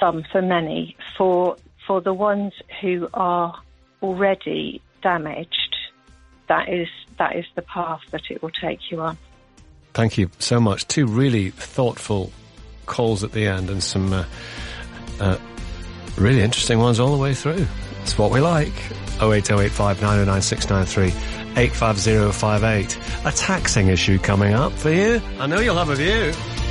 some for many. For the ones who are already damaged, that is the path that it will take you on. Thank you so much. Two really thoughtful calls at the end and some really interesting ones all the way through. It's what we like. 08085 909 693 85058. A taxing issue coming up for you. I know you'll have a view.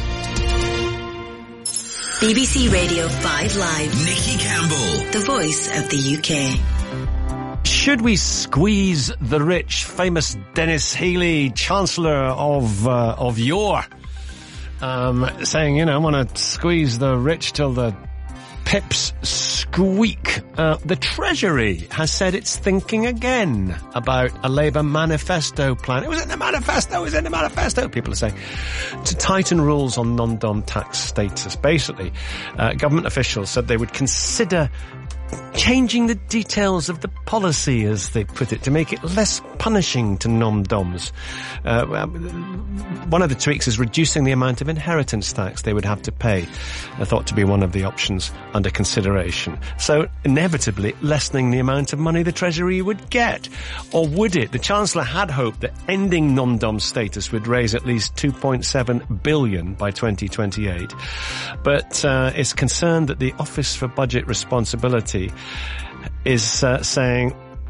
BBC Radio 5 Live. Nikki Campbell. The voice of the UK. Should we squeeze the rich? Famous Dennis Healey, Chancellor of yore, saying, I want to squeeze the rich till the pips squeak. The Treasury has said it's thinking again about a Labour manifesto plan. It was in the manifesto, people are saying, to tighten rules on non-dom tax status. Basically, government officials said they would consider changing the details of the policy, as they put it, to make it less punishing to non-doms. One of the tweaks is reducing the amount of inheritance tax they would have to pay, thought to be one of the options under consideration. So, inevitably, lessening the amount of money the Treasury would get. Or would it? The Chancellor had hoped that ending non-dom status would raise at least $2.7 billion by 2028, but is concerned that the Office for Budget Responsibility is saying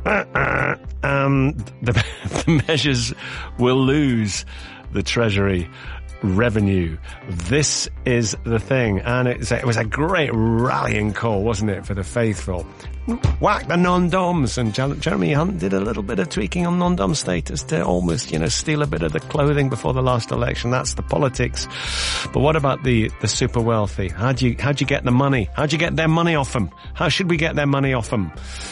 the measures will lose the Treasury revenue. This is the thing, and it was a great rallying call, wasn't it, for the faithful? Whack the non-doms, and Jeremy Hunt did a little bit of tweaking on non-dom status to almost, steal a bit of the clothing before the last election. That's the politics. But what about the super wealthy? How'd you get the money? How'd you get their money off them? How should we get their money off them?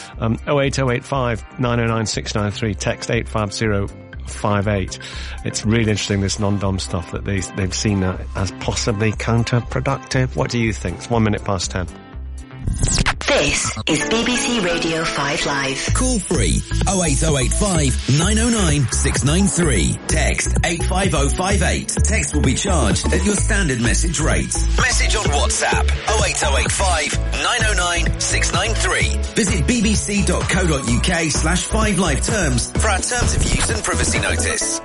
08085 909 693, text 85058. It's really interesting, this non-dom stuff that they've seen as possibly counterproductive. What do you think? It's 1 minute past 10. This is BBC Radio 5 Live. Call free 08085 909 693. Text 85058. Text will be charged at your standard message rate. Message on WhatsApp 08085 909 693. Visit bbc.co.uk/5 live terms for our terms of use and privacy notice.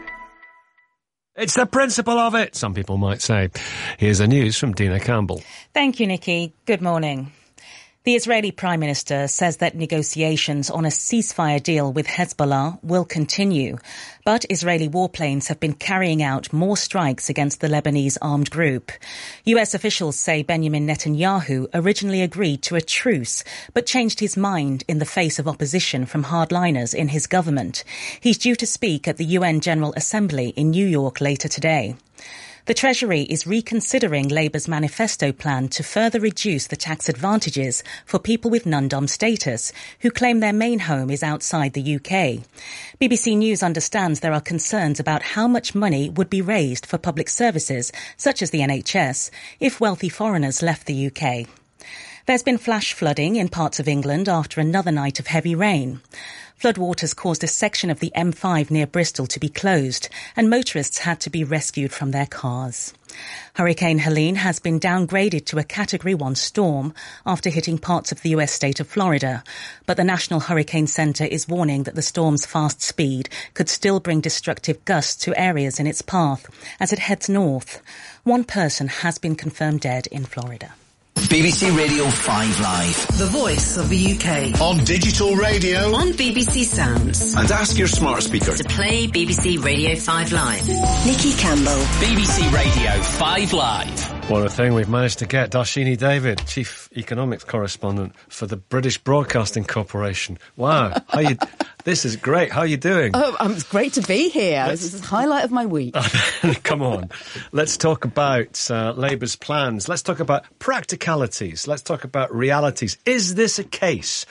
It's the principle of it, some people might say. Here's the news from Dina Campbell. Thank you, Nikki. Good morning. The Israeli Prime Minister says that negotiations on a ceasefire deal with Hezbollah will continue, but Israeli warplanes have been carrying out more strikes against the Lebanese armed group. US officials say Benjamin Netanyahu originally agreed to a truce, but changed his mind in the face of opposition from hardliners in his government. He's due to speak at the UN General Assembly in New York later today. The Treasury is reconsidering Labour's manifesto plan to further reduce the tax advantages for people with non-dom status who claim their main home is outside the UK. BBC News understands there are concerns about how much money would be raised for public services, such as the NHS, if wealthy foreigners left the UK. There's been flash flooding in parts of England after another night of heavy rain. Floodwaters caused a section of the M5 near Bristol to be closed, and motorists had to be rescued from their cars. Hurricane Helene has been downgraded to a Category 1 storm after hitting parts of the US state of Florida, but the National Hurricane Center is warning that the storm's fast speed could still bring destructive gusts to areas in its path as it heads north. One person has been confirmed dead in Florida. BBC Radio 5 Live. The voice of the UK. On digital radio. On BBC Sounds. And ask your smart speaker to play BBC Radio 5 Live. Nikki Campbell. BBC Radio 5 Live. What a thing, we've managed to get Darshini David, Chief Economics Correspondent for the British Broadcasting Corporation. Wow, this is great. How are you doing? Oh, it's great to be here. This is the highlight of my week. Come on. Let's talk about Labour's plans. Let's talk about practicalities. Let's talk about realities. Is this a case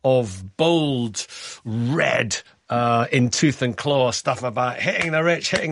of bold, red, in tooth and claw stuff about hitting the rich, hitting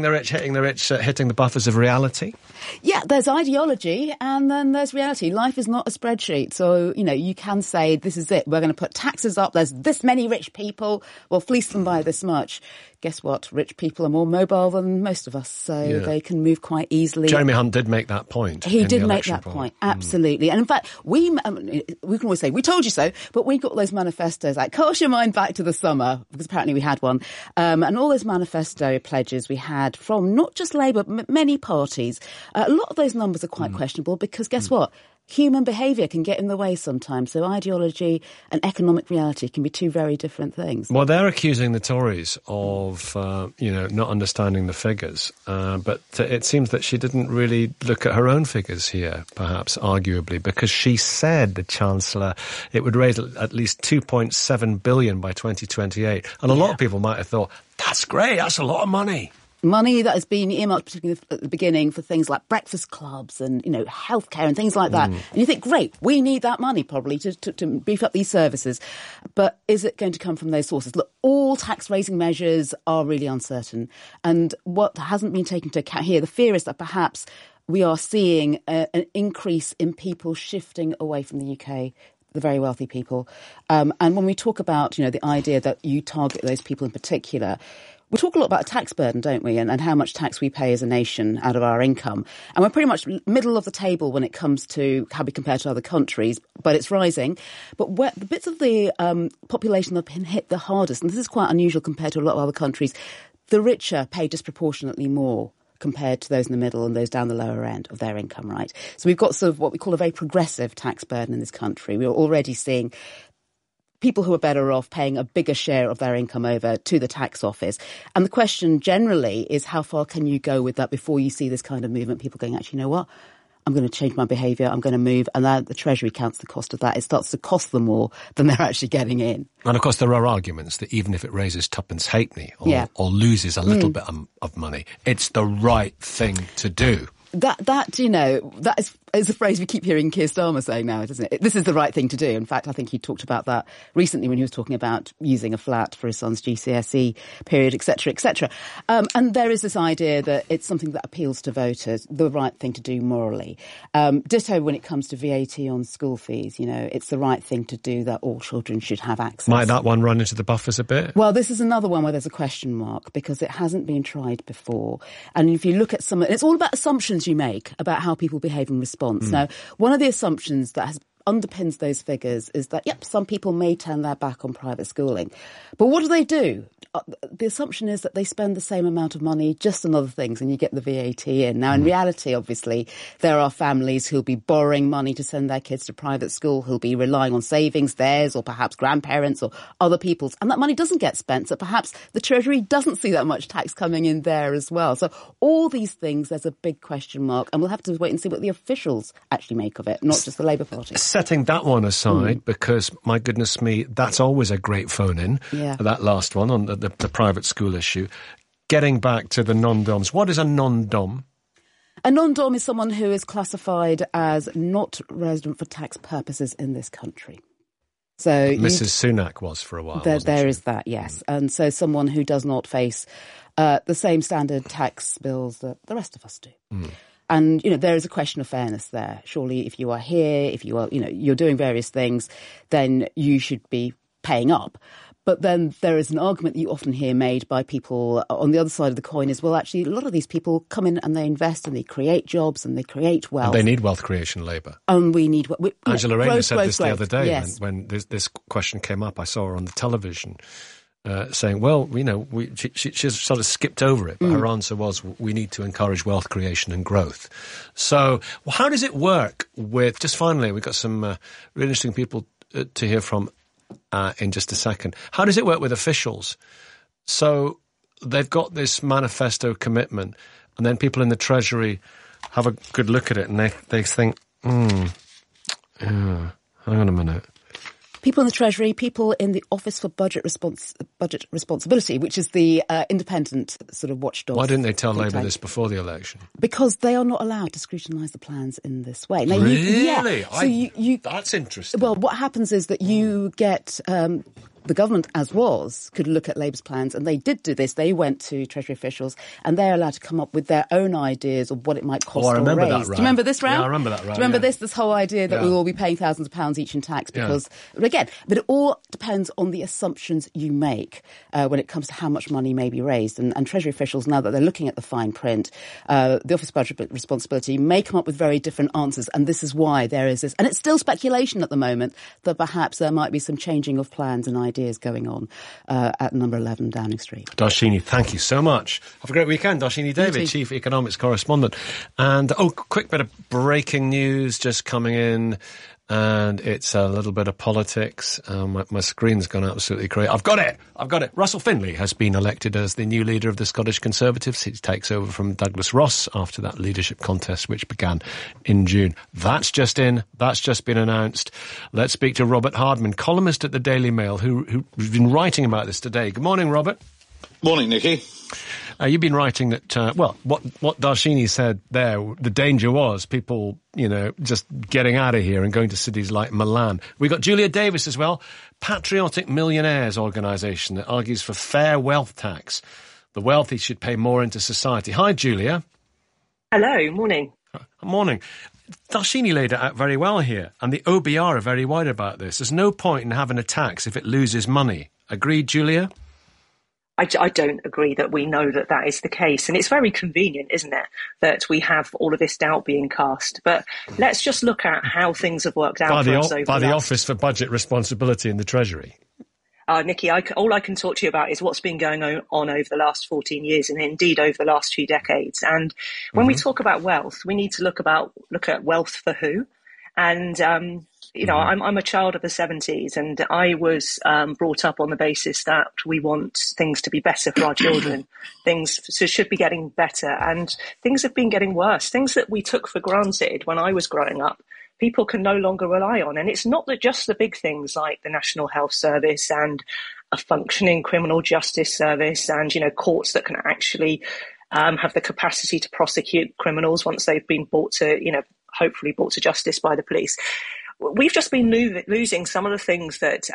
the buffers of reality? Yeah, there's ideology and then there's reality. Life is not a spreadsheet. So, you can say, this is it. We're going to put taxes up. There's this many rich people. We'll fleece them by this much. guess what? Rich people are more mobile than most of us, so they can move quite easily. Jeremy Hunt did make that point. He did make that point, absolutely. And in fact, we can always say, we told you so, but we got those manifestos. Like, cast your mind back to the summer, because apparently we had one. And all those manifesto pledges we had from not just Labour, but many parties. A lot of those numbers are quite questionable because guess what? Human behaviour can get in the way sometimes. So ideology and economic reality can be two very different things. Well, they're accusing the Tories of, not understanding the figures. But it seems that she didn't really look at her own figures here, perhaps, arguably, because she said, the Chancellor, it would raise at least 2.7 billion by 2028. And a lot of people might have thought, that's great, that's a lot of money. Money that has been earmarked, particularly at the beginning, for things like breakfast clubs and, healthcare and things like that. And you think, great, we need that money probably to beef up these services. But is it going to come from those sources? Look, all tax-raising measures are really uncertain. And what hasn't been taken into account here, the fear is that perhaps we are seeing an increase in people shifting away from the UK, the very wealthy people. And when we talk about, the idea that you target those people in particular, we talk a lot about a tax burden, don't we, and how much tax we pay as a nation out of our income. And we're pretty much middle of the table when it comes to how we compare to other countries, but it's rising. But the bits of the population that have been hit the hardest, and this is quite unusual compared to a lot of other countries, the richer pay disproportionately more compared to those in the middle and those down the lower end of their income, right? So we've got sort of what we call a very progressive tax burden in this country. We're already seeing people who are better off paying a bigger share of their income over to the tax office. And the question generally is, how far can you go with that before you see this kind of movement? People going, actually, you know what? I'm going to change my behaviour, I'm going to move, and then the Treasury counts the cost of that. It starts to cost them more than they're actually getting in. And of course there are arguments that even if it raises tuppence halfpenny or loses a little bit of money, it's the right thing to do. That is a phrase we keep hearing Keir Starmer saying now, isn't it? This is the right thing to do. In fact, I think he talked about that recently when he was talking about using a flat for his son's GCSE period, etc., etc. And there is this idea that it's something that appeals to voters, the right thing to do morally. Ditto when it comes to VAT on school fees. It's the right thing to do, that all children should have access. Might that one run into the buffers a bit? Well, this is another one where there's a question mark because it hasn't been tried before. And if you look at it's all about assumptions you make about how people behave in response. Now, one of the assumptions that underpins those figures is that, some people may turn their back on private schooling. But what do? The assumption is that they spend the same amount of money just on other things and you get the VAT in. Now, in reality, obviously, there are families who'll be borrowing money to send their kids to private school, who'll be relying on savings, theirs or perhaps grandparents or other people's. And that money doesn't get spent, so perhaps the Treasury doesn't see that much tax coming in there as well. So all these things, there's a big question mark, and we'll have to wait and see what the officials actually make of it, not just the Labour Party. Setting that one aside, because, my goodness me, that's always a great phone-in, that last one on the private school issue. Getting back to the non-doms, what is a non-dom? A non-dom is someone who is classified as not resident for tax purposes in this country. So Mrs. Sunak was for a while, there is that, yes. And so someone who does not face the same standard tax bills that the rest of us do. And, there is a question of fairness there. Surely if you are here, if you are, you're doing various things, then you should be paying up. But then there is an argument that you often hear made by people on the other side of the coin is, well, actually, a lot of these people come in and they invest and they create jobs and they create wealth. And they need wealth creation labour. And we need... Angela Rayner said this the other day when this question came up. I saw her on the television saying, well, she sort of skipped over it, but her answer was, we need to encourage wealth creation and growth. So how does it work with... Just finally, we've got some really interesting people to hear from in just a second. How does it work with officials? So they've got this manifesto commitment, and then people in the Treasury have a good look at it, and they think, hang on a minute. People in the Treasury, people in the Office for Budget Responsibility, which is the independent sort of watchdog. Why didn't they tell Labour this before the election? Because they are not allowed to scrutinise the plans in this way. Now, really? So that's interesting. Well, what happens is that you get the government, as was, could look at Labour's plans, and they did do this. They went to Treasury officials, and they're allowed to come up with their own ideas of what it might cost or raise. That, right. Do you remember this round? Yeah, I remember that round. Do you remember this whole idea that we will be paying thousands of pounds each in tax? Because, again, but it all depends on the assumptions you make when it comes to how much money may be raised. And Treasury officials, now that they're looking at the fine print, the Office of Budget Responsibility may come up with very different answers, and this is why there is this. And it's still speculation at the moment that perhaps there might be some changing of plans and ideas going on at number 11 Downing Street. Darshini, thank you so much. Have a great weekend. Darshini David, Chief Economics Correspondent. And, quick bit of breaking news just coming in. And it's a little bit of politics. My screen's gone absolutely crazy. I've got it. Russell Finlay has been elected as the new leader of the Scottish Conservatives. He takes over from Douglas Ross after that leadership contest, which began in June. That's just been announced. Let's speak to Robert Hardman, columnist at the Daily Mail, who's been writing about this today. Good morning, Robert. Morning, Nicky. You've been writing that, what Darshini said there, the danger was people, just getting out of here and going to cities like Milan. We got Julia Davis as well, Patriotic Millionaires organisation that argues for fair wealth tax. The wealthy should pay more into society. Hi, Julia. Hello, morning. Morning. Darshini laid it out very well here, and the OBR are very worried about this. There's no point in having a tax if it loses money. Agreed, Julia? I don't agree that we know that is the case. And it's very convenient, isn't it, that we have all of this doubt being cast. But let's just look at how things have worked out by the Office for Budget Responsibility in the Treasury. Nicky, all I can talk to you about is what's been going on over the last 14 years and indeed over the last few decades. And when we talk about wealth, we need to look at wealth for who. And, I'm a child of the 70s, and I was brought up on the basis that we want things to be better for our children. Things should be getting better, and things have been getting worse. Things that we took for granted when I was growing up, people can no longer rely on. And it's not that just the big things like the National Health Service and a functioning criminal justice service and, courts that can actually have the capacity to prosecute criminals once they've been hopefully brought to justice by the police. We've just been losing some of the things that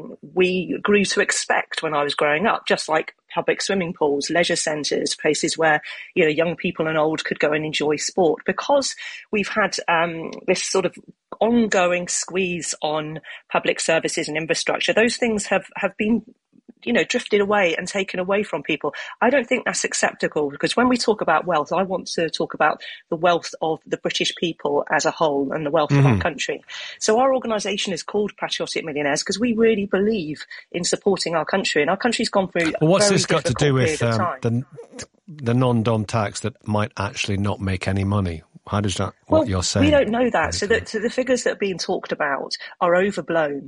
we grew to expect when I was growing up, just like public swimming pools, leisure centres, places where young people and old could go and enjoy sport. Because we've had this sort of ongoing squeeze on public services and infrastructure, those things have been drifted away and taken away from people. I don't think that's acceptable, because when we talk about wealth, I want to talk about the wealth of the British people as a whole and the wealth of our country. So our organisation is called Patriotic Millionaires because we really believe in supporting our country, and our country's gone through what's this got to do with the non-dom tax that might actually not make any money? How does that, what you're saying? We don't know that. So the figures that are being talked about are overblown.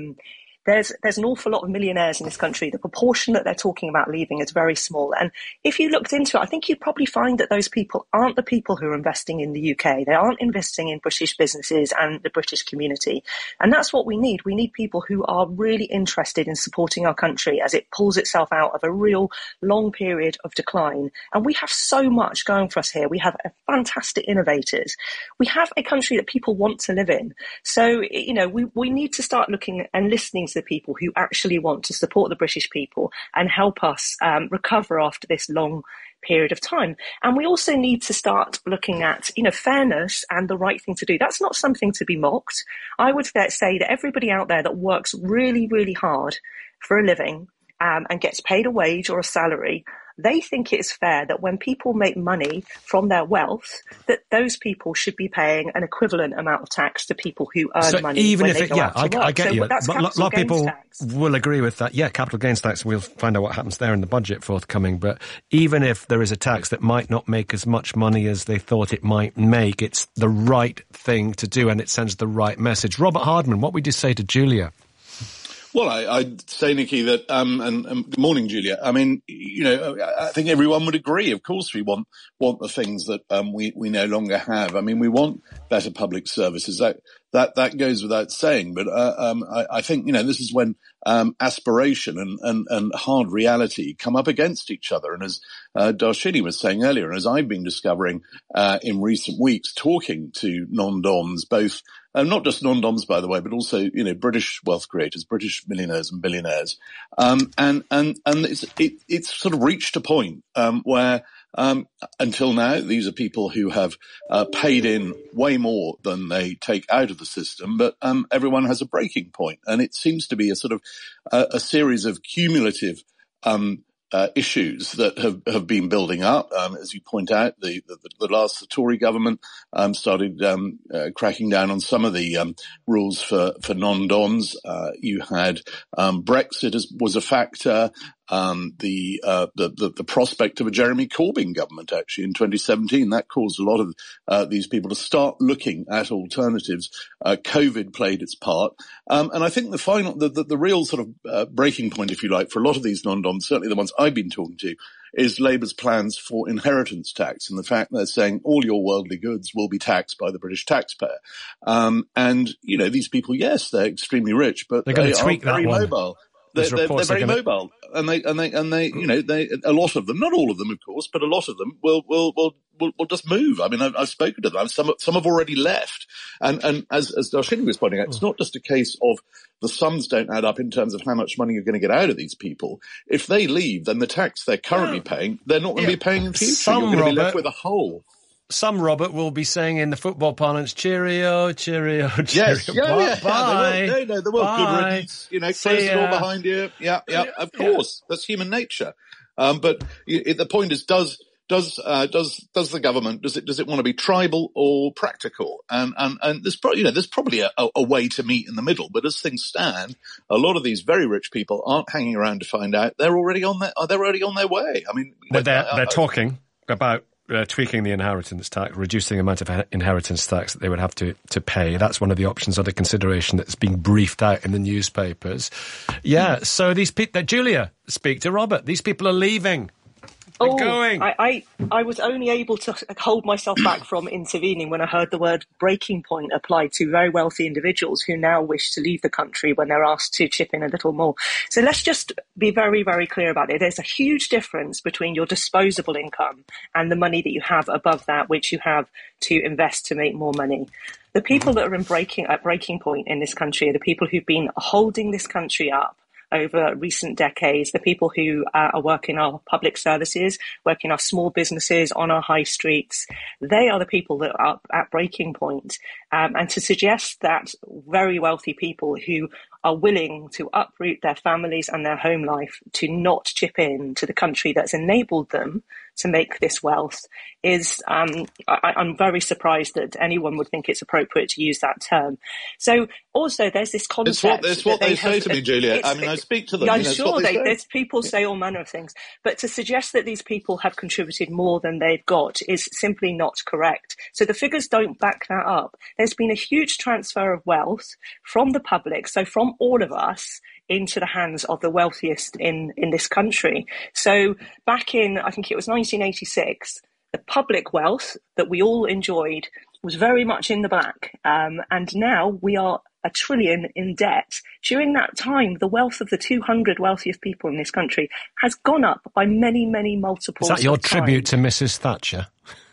There's an awful lot of millionaires in this country. The proportion that they're talking about leaving is very small. And if you looked into it, I think you'd probably find that those people aren't the people who are investing in the UK. They aren't investing in British businesses and the British community. And that's what we need. We need people who are really interested in supporting our country as it pulls itself out of a real long period of decline. And we have so much going for us here. We have fantastic innovators. We have a country that people want to live in. So, we need to start looking and listening to the people who actually want to support the British people and help us recover after this long period of time. And we also need to start looking at, fairness and the right thing to do. That's not something to be mocked. I would say that everybody out there that works really, really hard for a living and gets paid a wage or a salary, they think it's fair that when people make money from their wealth, that those people should be paying an equivalent amount of tax to people who earn money. Even when if they go out to work. I get you. That's a lot of people tax. Will agree with that. Yeah, capital gains tax. We'll find out what happens there in the budget forthcoming. But even if there is a tax that might not make as much money as they thought it might make, it's the right thing to do, and it sends the right message. Robert Hardman, what would you say to Julia? Well, I'd say, Nicky, that, and good morning, Julia. I mean, I think everyone would agree. Of course, we want the things that, we no longer have. I mean, we want better public services. That goes without saying. But, I think, this is when, aspiration and hard reality come up against each other. And as, Darshini was saying earlier, and as I've been discovering, in recent weeks, talking to non-doms, both, not just non-doms, by the way, but also, British wealth creators, British millionaires and billionaires. And it's sort of reached a point, where, until now, these are people who have, paid in way more than they take out of the system, but, everyone has a breaking point. And it seems to be a sort of, a series of cumulative, issues that have been building up. As you point out, the Tory government started cracking down on some of the rules for non-doms. You had Brexit was a factor. The prospect of a Jeremy Corbyn government actually in 2017, that caused a lot of these people to start looking at alternatives. COVID played its part. And I think the real sort of breaking point, if you like, for a lot of these non-doms, certainly the ones I've been talking to, is Labour's plans for inheritance tax and the fact they're saying all your worldly goods will be taxed by the British taxpayer. And, these people, yes, they're extremely rich, but they're going to tweak very that one. Mobile. They're very mobile, and they, a lot of them, not all of them, of course, but a lot of them will just move. I mean, I've spoken to them. Some have already left. And as Darshini was pointing out, it's not just a case of the sums don't add up in terms of how much money you're going to get out of these people. If they leave, then the tax they're currently paying, they're not going to be paying in future. You're going to be left with a hole. Some Robert will be saying in the football parlance, cheerio, cheerio, cheerio. Yes, bye. They will. Good riddance. Close the door behind you. Yeah, of course. That's human nature. But the point is, does the government, does it want to be tribal or practical? And there's probably a way to meet in the middle. But as things stand, a lot of these very rich people aren't hanging around to find out. They're already on their way. I mean, they're talking about tweaking the inheritance tax, reducing the amount of inheritance tax that they would have to pay. That's one of the options under consideration that's being briefed out in the newspapers. Yeah, so these people, Julia, speak to Robert. These people are leaving. Going. I was only able to hold myself back from intervening when I heard the word breaking point applied to very wealthy individuals who now wish to leave the country when they're asked to chip in a little more. So let's just be very, very clear about it. There's a huge difference between your disposable income and the money that you have above that, which you have to invest to make more money. The people that are at breaking point in this country are the people who've been holding this country up over recent decades, the people who are working our public services, working our small businesses, on our high streets, they are the people that are at breaking point. And to suggest that very wealthy people who are willing to uproot their families and their home life to not chip in to the country that's enabled them to make this wealth is, I'm very surprised that anyone would think it's appropriate to use that term. So also there's this concept. It's what they say to me, Julia. I mean, I speak to them. I'm sure there's people say all manner of things, but to suggest that these people have contributed more than they've got is simply not correct. So the figures don't back that up. There's been a huge transfer of wealth from the public, so from all of us, into the hands of the wealthiest in this country. So back in, I think it was 1986, the public wealth that we all enjoyed was very much in the black. And now we are $1 trillion in debt. During that time, the wealth of the 200 wealthiest people in this country has gone up by many, many multiples. Is that your tribute to Mrs. Thatcher?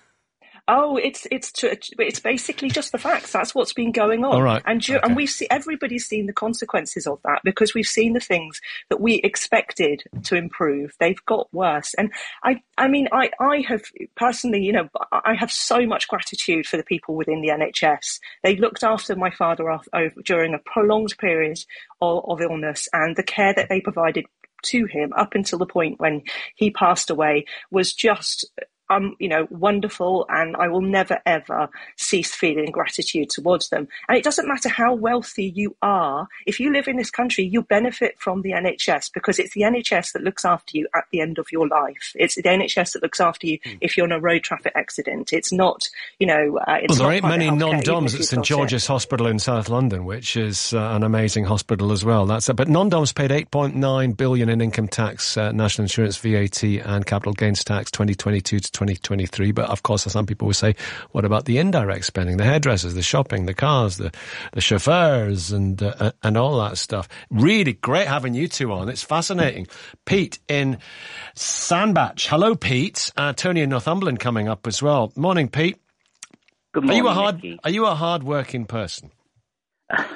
Oh, it's basically just the facts. That's what's been going on. All right. And everybody's seen the consequences of that because we've seen the things that we expected to improve. They've got worse. And I have personally, I have so much gratitude for the people within the NHS. They looked after my father during a prolonged period of illness, and the care that they provided to him up until the point when he passed away was just wonderful, and I will never, ever cease feeling gratitude towards them. And it doesn't matter how wealthy you are. If you live in this country, you benefit from the NHS because it's the NHS that looks after you at the end of your life. It's the NHS that looks after you if you're in a road traffic accident. It's not, it's there not ain't many non-doms at St George's Hospital in South London, which is an amazing hospital as well. But non-doms paid $8.9 billion in income tax, national insurance, VAT and capital gains tax 2022 to 2023. But of course, some people will say, what about the indirect spending, the hairdressers, the shopping, the cars, the chauffeurs and all that stuff? Really great having you two on. It's fascinating. Pete in Sandbach. Hello, Pete. Tony in Northumberland coming up as well. Morning, Pete. Good morning, Nicky. Are you a hard-working person?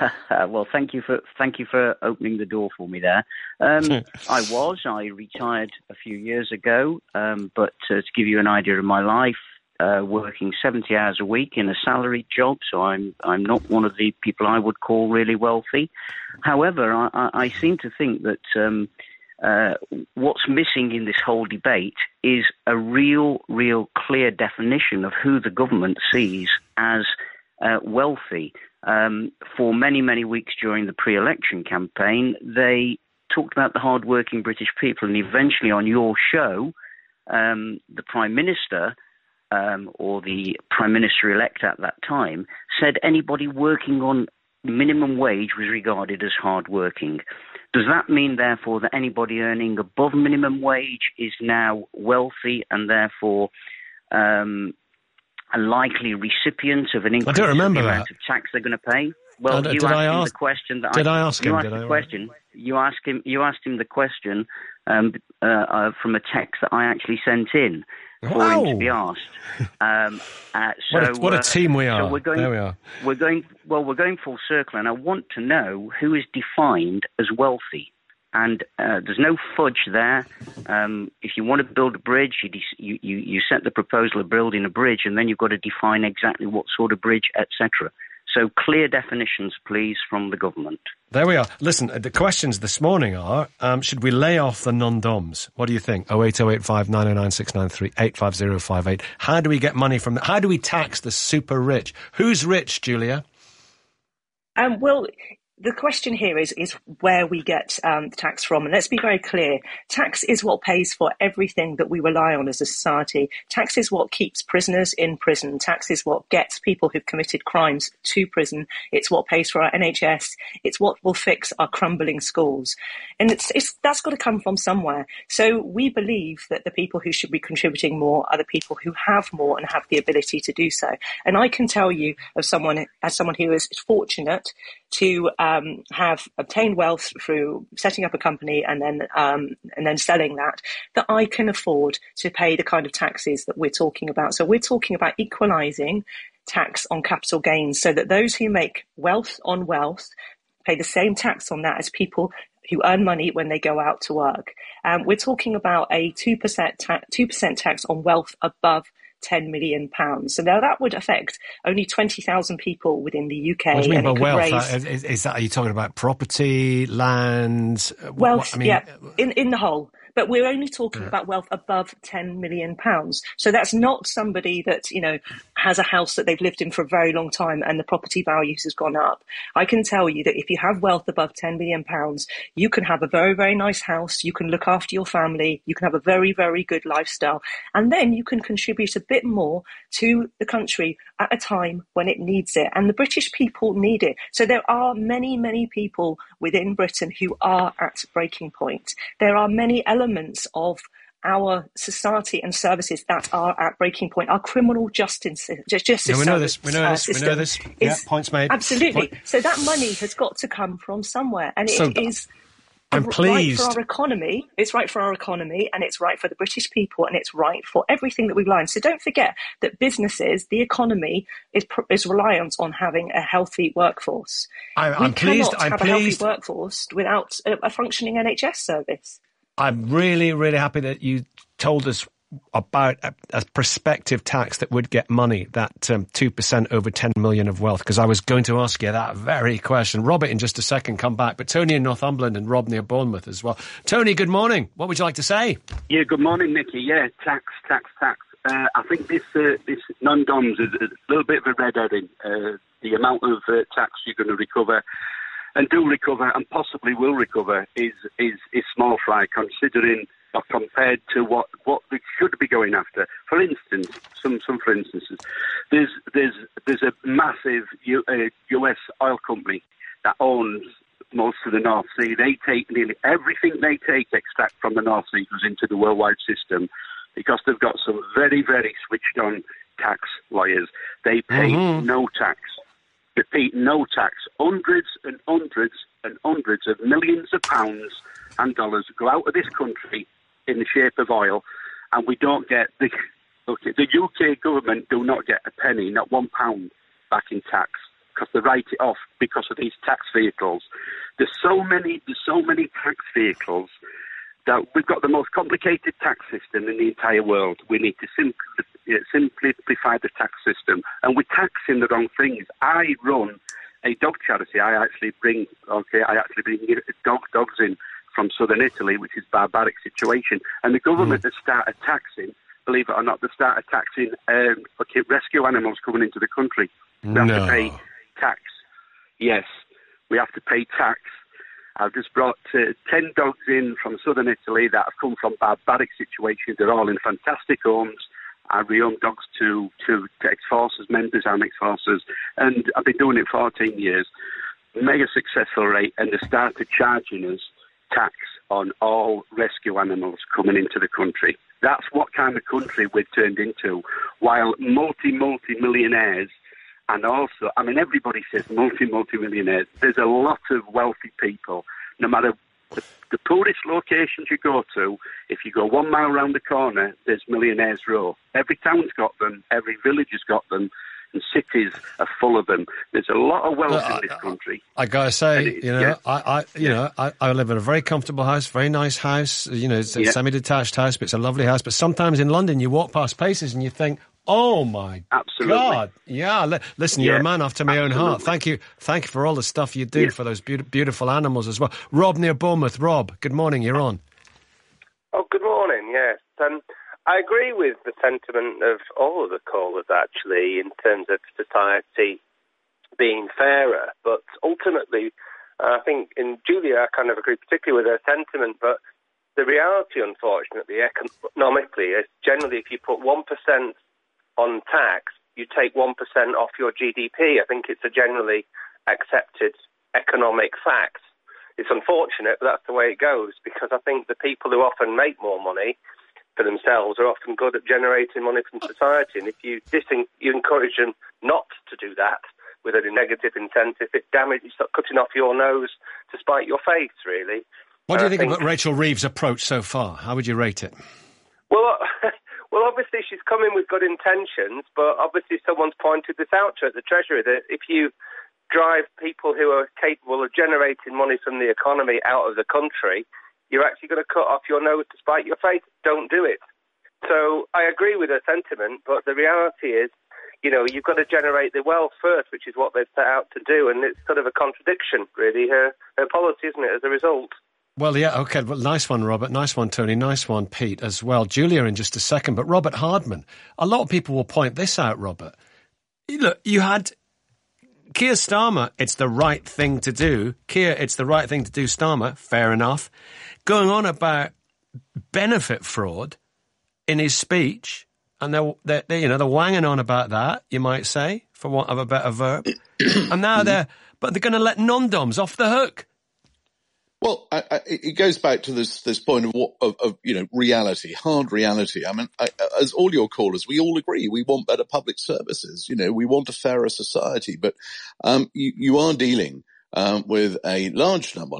Well, thank you for opening the door for me there. I retired a few years ago, but to give you an idea of my life, working 70 hours a week in a salaried job, so I'm not one of the people I would call really wealthy. However, I seem to think that what's missing in this whole debate is a real clear definition of who the government sees as wealthy. For many weeks during the pre-election campaign, they talked about the hard-working British people, and eventually on your show, the Prime Minister, or the Prime Minister-elect at that time, said anybody working on minimum wage was regarded as hard-working. Does that mean, therefore, that anybody earning above minimum wage is now wealthy and therefore a likely recipient of an increase in the amount of tax they're going to pay? Well, you asked him the question that did I ask him? You asked him the question from a text that I actually sent in for him to be asked. What a team we are! So there we are. We're going full circle, and I want to know who is defined as wealthy. And there's no fudge there. If you want to build a bridge, you set the proposal of building a bridge, and then you've got to define exactly what sort of bridge, etc. So clear definitions, please, from the government. There we are. Listen, the questions this morning are, should we lay off the non-doms? What do you think? 08085 909 693 85058. How do we get money from that? How do we tax the super rich? Who's rich, Julia? Well, the question here is where we get the tax from. And let's be very clear. Tax is what pays for everything that we rely on as a society. Tax is what keeps prisoners in prison. Tax is what gets people who've committed crimes to prison. It's what pays for our NHS. It's what will fix our crumbling schools. And that's got to come from somewhere. So we believe that the people who should be contributing more are the people who have more and have the ability to do so. And I can tell you as someone who is fortunate to have obtained wealth through setting up a company and then selling that I can afford to pay the kind of taxes that we're talking about. So we're talking about equalising tax on capital gains so that those who make wealth on wealth pay the same tax on that as people who earn money when they go out to work. We're talking about a 2% tax on wealth above £10 million. So now that would affect only 20,000 people within the UK. What do you mean by wealth? Is that, are you talking about property, land? Wealth, in the whole. But we're only talking about wealth above £10 million. So that's not somebody that, has a house that they've lived in for a very long time and the property values has gone up. I can tell you that if you have wealth above £10 million, you can have a very, very nice house. You can look after your family. You can have a very, very good lifestyle. And then you can contribute a bit more to the country at a time when it needs it. And the British people need it. So there are many, many people within Britain who are at breaking point. There are many elements of our society and services that are at breaking point. Our criminal justice system. We know this. Yeah, points made. Absolutely. So that money has got to come from somewhere. And it is I'm pleased. Right for our economy. It's right for our economy, and it's right for the British people, and it's right for everything that we rely on. So don't forget that businesses, the economy, is reliant on having a healthy workforce. I'm pleased. A healthy workforce without a functioning NHS service. I'm really, really happy that you told us about a prospective tax that would get money, that 2% over 10 million of wealth, because I was going to ask you that very question. Robert, in just a second, come back, but Tony in Northumberland and Rob near Bournemouth as well. Tony, good morning. What would you like to say? Yeah, good morning, Nicky. Yeah, tax. I think this non-doms is a little bit of a red herring. The amount of tax you're going to recover and do recover and possibly will recover is small fry, considering or compared to what they should be going after. For instance, some for instances, there's a massive US oil company that owns most of the North Sea. They take nearly everything they extract from the North Sea goes into the worldwide system because they've got some very, very switched on tax lawyers. They pay no tax. Repeat, no tax. Hundreds and hundreds and hundreds of millions of pounds and dollars go out of this country in the shape of oil, and we don't get the UK government do not get a penny, not £1 back in tax. because they write it off because of these tax vehicles. There's so many tax vehicles that we've got the most complicated tax system in the entire world. We need to simplify the tax system, and we're taxing the wrong things. I run a dog charity. I actually bring dogs in from southern Italy, which is a barbaric situation, and the government has started taxing. Believe it or not, they started taxing rescue animals coming into the country. We have to pay tax. Yes, we have to pay tax. I've just brought 10 dogs in from southern Italy that have come from barbaric situations. They're all in fantastic homes. I rehomed dogs to ex-forces, members and ex-forces, and I've been doing it 14 years. Mega successful rate, and they started charging us tax on all rescue animals coming into the country. That's what kind of country we've turned into, while multi-millionaires. And also, I mean, everybody says multi-millionaires. There's a lot of wealthy people. No matter the poorest locations you go to, if you go 1 mile around the corner, there's Millionaires Row. Every town's got them. Every village has got them. And cities are full of them. There's a lot of wealth in this country. I gotta say, I live in a very comfortable house, very nice house. It's a semi-detached house, but it's a lovely house. But sometimes in London, you walk past places and you think, oh my God! Yeah, listen, you're a man after my own heart. Thank you for all the stuff you do for those beautiful animals as well. Rob near Bournemouth. Rob, good morning. You're on. Oh, good morning. Yes, I agree with the sentiment of all of the callers actually, in terms of society being fairer. But ultimately, I think in Julia, I kind of agree particularly with her sentiment. But the reality, unfortunately, economically, is generally if you put 1% on tax, you take 1% off your GDP. I think it's a generally accepted economic fact. It's unfortunate, but that's the way it goes, because I think the people who often make more money for themselves are often good at generating money from society. And if you encourage them not to do that with a negative incentive, it damages, cutting off your nose to spite your face, really. What do you think about Rachel Reeves' approach so far? How would you rate it? Well, obviously she's come in with good intentions, but obviously someone's pointed this out to her at the Treasury, that if you drive people who are capable of generating money from the economy out of the country, you're actually going to cut off your nose to spite your face. Don't do it. So I agree with her sentiment, but the reality is, you've got to generate the wealth first, which is what they've set out to do, and it's sort of a contradiction, really, her policy, isn't it, as a result? Well, yeah, okay. Well, nice one, Robert. Nice one, Tony. Nice one, Pete, as well. Julia in just a second. But Robert Hardman, a lot of people will point this out, Robert. Look, you had Keir Starmer, it's the right thing to do. Keir, it's the right thing to do. Starmer, fair enough. Going on about benefit fraud in his speech, and they're wanging on about that, you might say, for want of a better verb. And now they're going to let non-doms off the hook. Well, it goes back to this point of reality, hard reality. I mean, as all your callers, we all agree we want better public services. We want a fairer society, but you are dealing with a large number,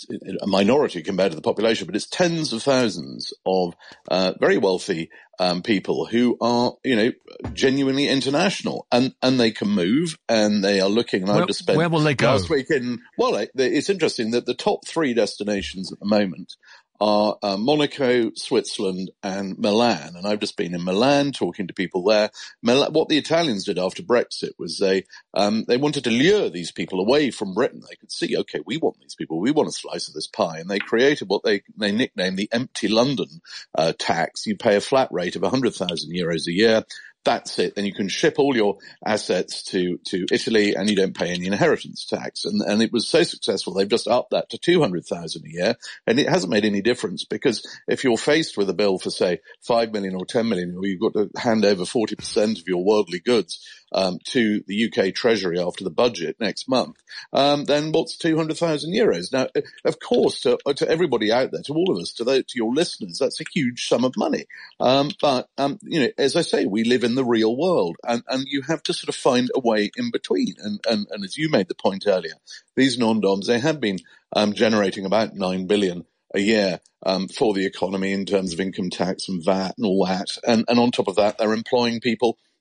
a minority compared to the population, but it's tens of thousands of very wealthy people who are, genuinely international, and they can move, and they are looking. And I've just spent where will they go? Last week it's interesting that the top 3 destinations at the moment are Monaco, Switzerland, and Milan. And I've just been in Milan talking to people there. What the Italians did after Brexit was they wanted to lure these people away from Britain. They could see, okay, we want these people. We want a slice of this pie. And they created what they nicknamed the empty London tax. You pay a flat rate of 100,000 euros a year. That's it. Then you can ship all your assets to Italy, and you don't pay any inheritance tax. And it was so successful, they've just upped that to 200,000 a year. And it hasn't made any difference, because if you're faced with a bill for, say, 5 million or 10 million, or you've got to hand over 40% of your worldly goods to the UK Treasury after the budget next month, then what's 200,000 euros? Now, of course, to everybody out there, to all of us, to your listeners, that's a huge sum of money. But as I say, we live in the real world, and you have to sort of find a way in between. And as you made the point earlier, these non-doms, they have been generating about 9 billion a year for the economy in terms of income tax and VAT and all that. And on top of that, they're employing people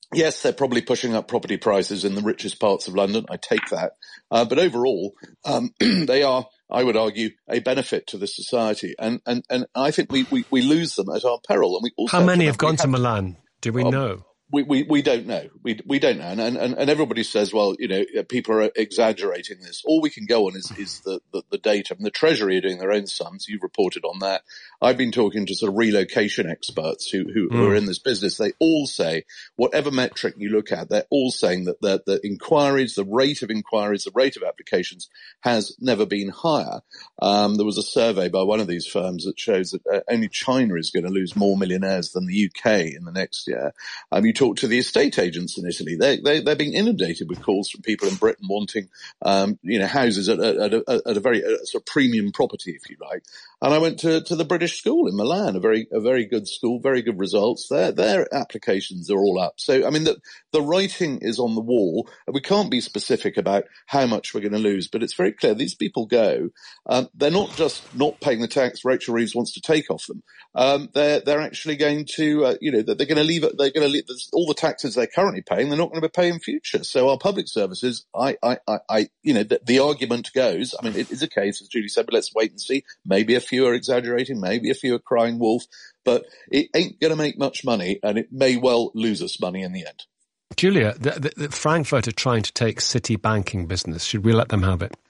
Yes, they're probably pushing up property prices in the richest parts of London. I take that. But overall, they are, I would argue, a benefit to the society. And I think we lose them at our peril. And we also How many have gone to Milan? Do we know? We don't know. We don't know. And everybody says, well, you know, people are exaggerating this. All we can go on is the data. And the Treasury are doing their own sums. You've reported on that. I've been talking to sort of relocation experts who are in this business. They all say, whatever metric you look at, they're all saying that the inquiries, the rate of inquiries, the rate of applications has never been higher. There was a survey by one of these firms that shows that only China is going to lose more millionaires than the UK in the next year. You talk to the estate agents in Italy. They're being inundated with calls from people in Britain wanting, houses at a very sort of premium property, if you like. And I went to the British school in Milan, a very good school, very good results. Their applications are all up. So, I mean, the writing is on the wall. We can't be specific about how much we're going to lose, but it's very clear these people go. They're not just not paying the tax Rachel Reeves wants to take off them. They're actually going to, they're going to leave it. They're going to leave all the taxes they're currently paying. They're not going to be paying in future. So our public services, the argument goes. I mean, it is a case, as Julie said, but let's wait and see. Maybe a few are exaggerating, maybe a few are crying wolf, but it ain't going to make much money, and it may well lose us money in the end. Julia, the Frankfurt are trying to take city banking business. Should we let them have it?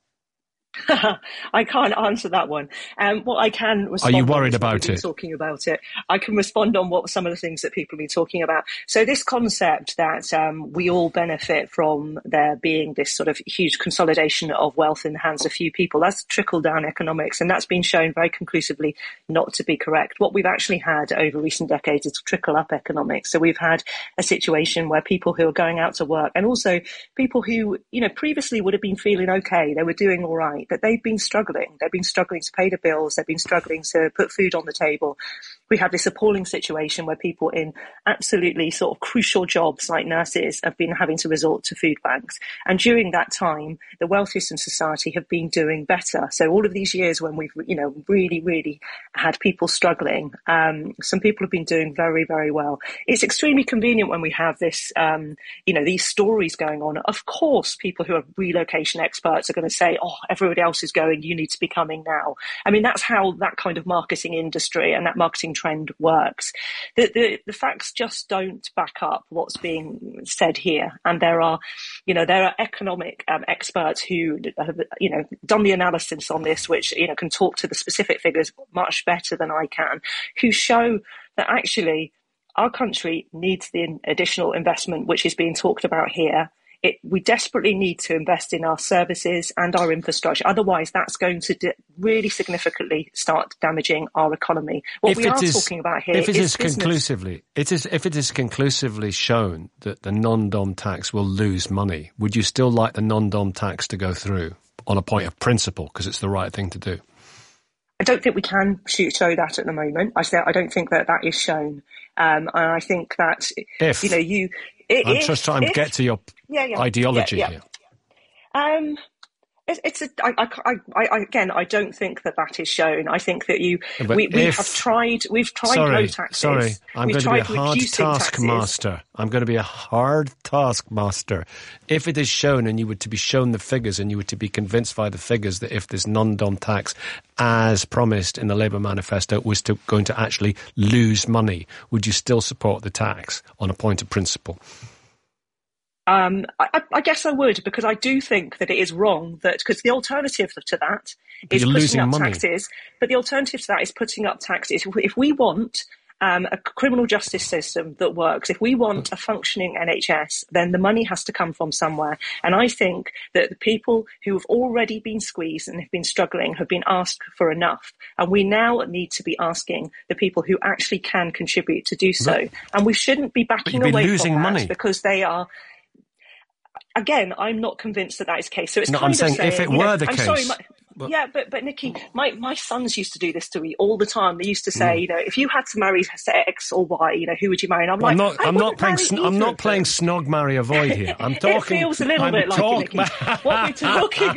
I can't answer that one. What I can respond. Are you worried about it? Talking about it, I can respond on what some of the things that people have been talking about. So this concept that we all benefit from there being this sort of huge consolidation of wealth in the hands of few people, that's trickle-down economics, and that's been shown very conclusively not to be correct. What we've actually had over recent decades is trickle-up economics. So we've had a situation where people who are going out to work, and also people who, previously would have been feeling okay, they were doing all right, but they've been struggling. They've been struggling to pay the bills. They've been struggling to put food on the table. We have this appalling situation where people in absolutely sort of crucial jobs like nurses have been having to resort to food banks. And during that time, the wealthiest in society have been doing better. So all of these years when we've, really, really had people struggling, some people have been doing very, very well. It's extremely convenient when we have this, these stories going on. Of course, people who are relocation experts are going to say, oh, everybody else is going, you need to be coming now. I mean, that's how that kind of marketing industry and that marketing trend works. The facts just don't back up what's being said here. And there are economic experts who have, done the analysis on this, which, can talk to the specific figures much better than I can, who show that actually our country needs the additional investment which is being talked about here. We desperately need to invest in our services and our infrastructure. Otherwise, that's going to really significantly start damaging our economy. What we are talking about here is business. If it is conclusively shown that the non-dom tax will lose money, would you still like the non-dom tax to go through on a point of principle because it's the right thing to do? I don't think we can show that at the moment. I don't think that is shown. And I think that, I'm just trying to get to your ideology here. I don't think that is shown. I think that we've tried low taxes. Sorry, I'm going to be a hard taskmaster. I'm going to be a hard taskmaster. If it is shown and you were to be shown the figures and you were to be convinced by the figures that if this non-dom tax, as promised in the Labour manifesto, was going to actually lose money, would you still support the tax on a point of principle? I guess I would, because I do think that it is wrong because the alternative to that is putting up taxes. But the alternative to that is putting up taxes. If we want a criminal justice system that works, if we want a functioning NHS, then the money has to come from somewhere. And I think that the people who have already been squeezed and have been struggling have been asked for enough. And we now need to be asking the people who actually can contribute to do so. And we shouldn't be backing away from that because they are... Again, I'm not convinced that is the case. So it's I'm saying if it were the case. But Nikki, my sons used to do this to me all the time. They used to say, if you had to marry X or Y, who would you marry? And I'm like, I'm not playing snog, marry, avoid here. I'm talking. It feels a little bit like Nikki. What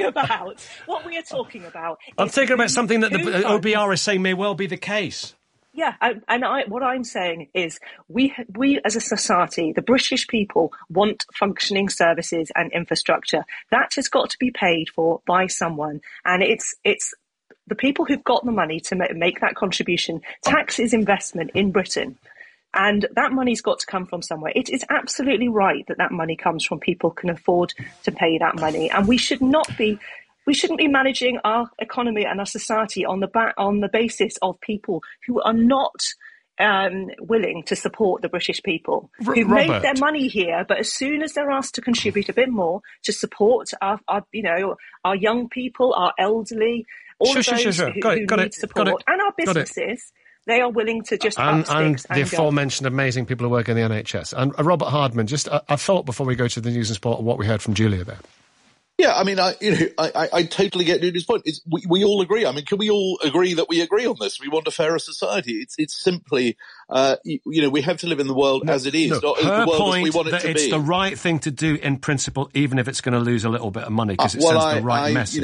we are talking about. I'm thinking about something that the OBR is saying may well be the case. What I'm saying is we as a society, the British people want functioning services and infrastructure. That has got to be paid for by someone. And it's the people who've got the money to make that contribution. Tax is investment in Britain. And that money's got to come from somewhere. It is absolutely right that money comes from people who can afford to pay that money. And we shouldn't be managing our economy and our society on the basis of people who are not willing to support the British people, who've made their money here, but as soon as they're asked to contribute a bit more to support our young people, our elderly, all of those who need support, and our businesses, they are willing to just up sticks and the aforementioned amazing people who work in the NHS. And Robert Hardman, just a thought before we go to the news and sport on what we heard from Julia there. Yeah, I mean, I totally get Julia's point. We all agree. I mean, can we all agree that we agree on this? We want a fairer society. It's simply, we have to live in the world as it is, not the world as we want it to be. It's the right thing to do in principle, even if it's going to lose a little bit of money, because it sends the right message.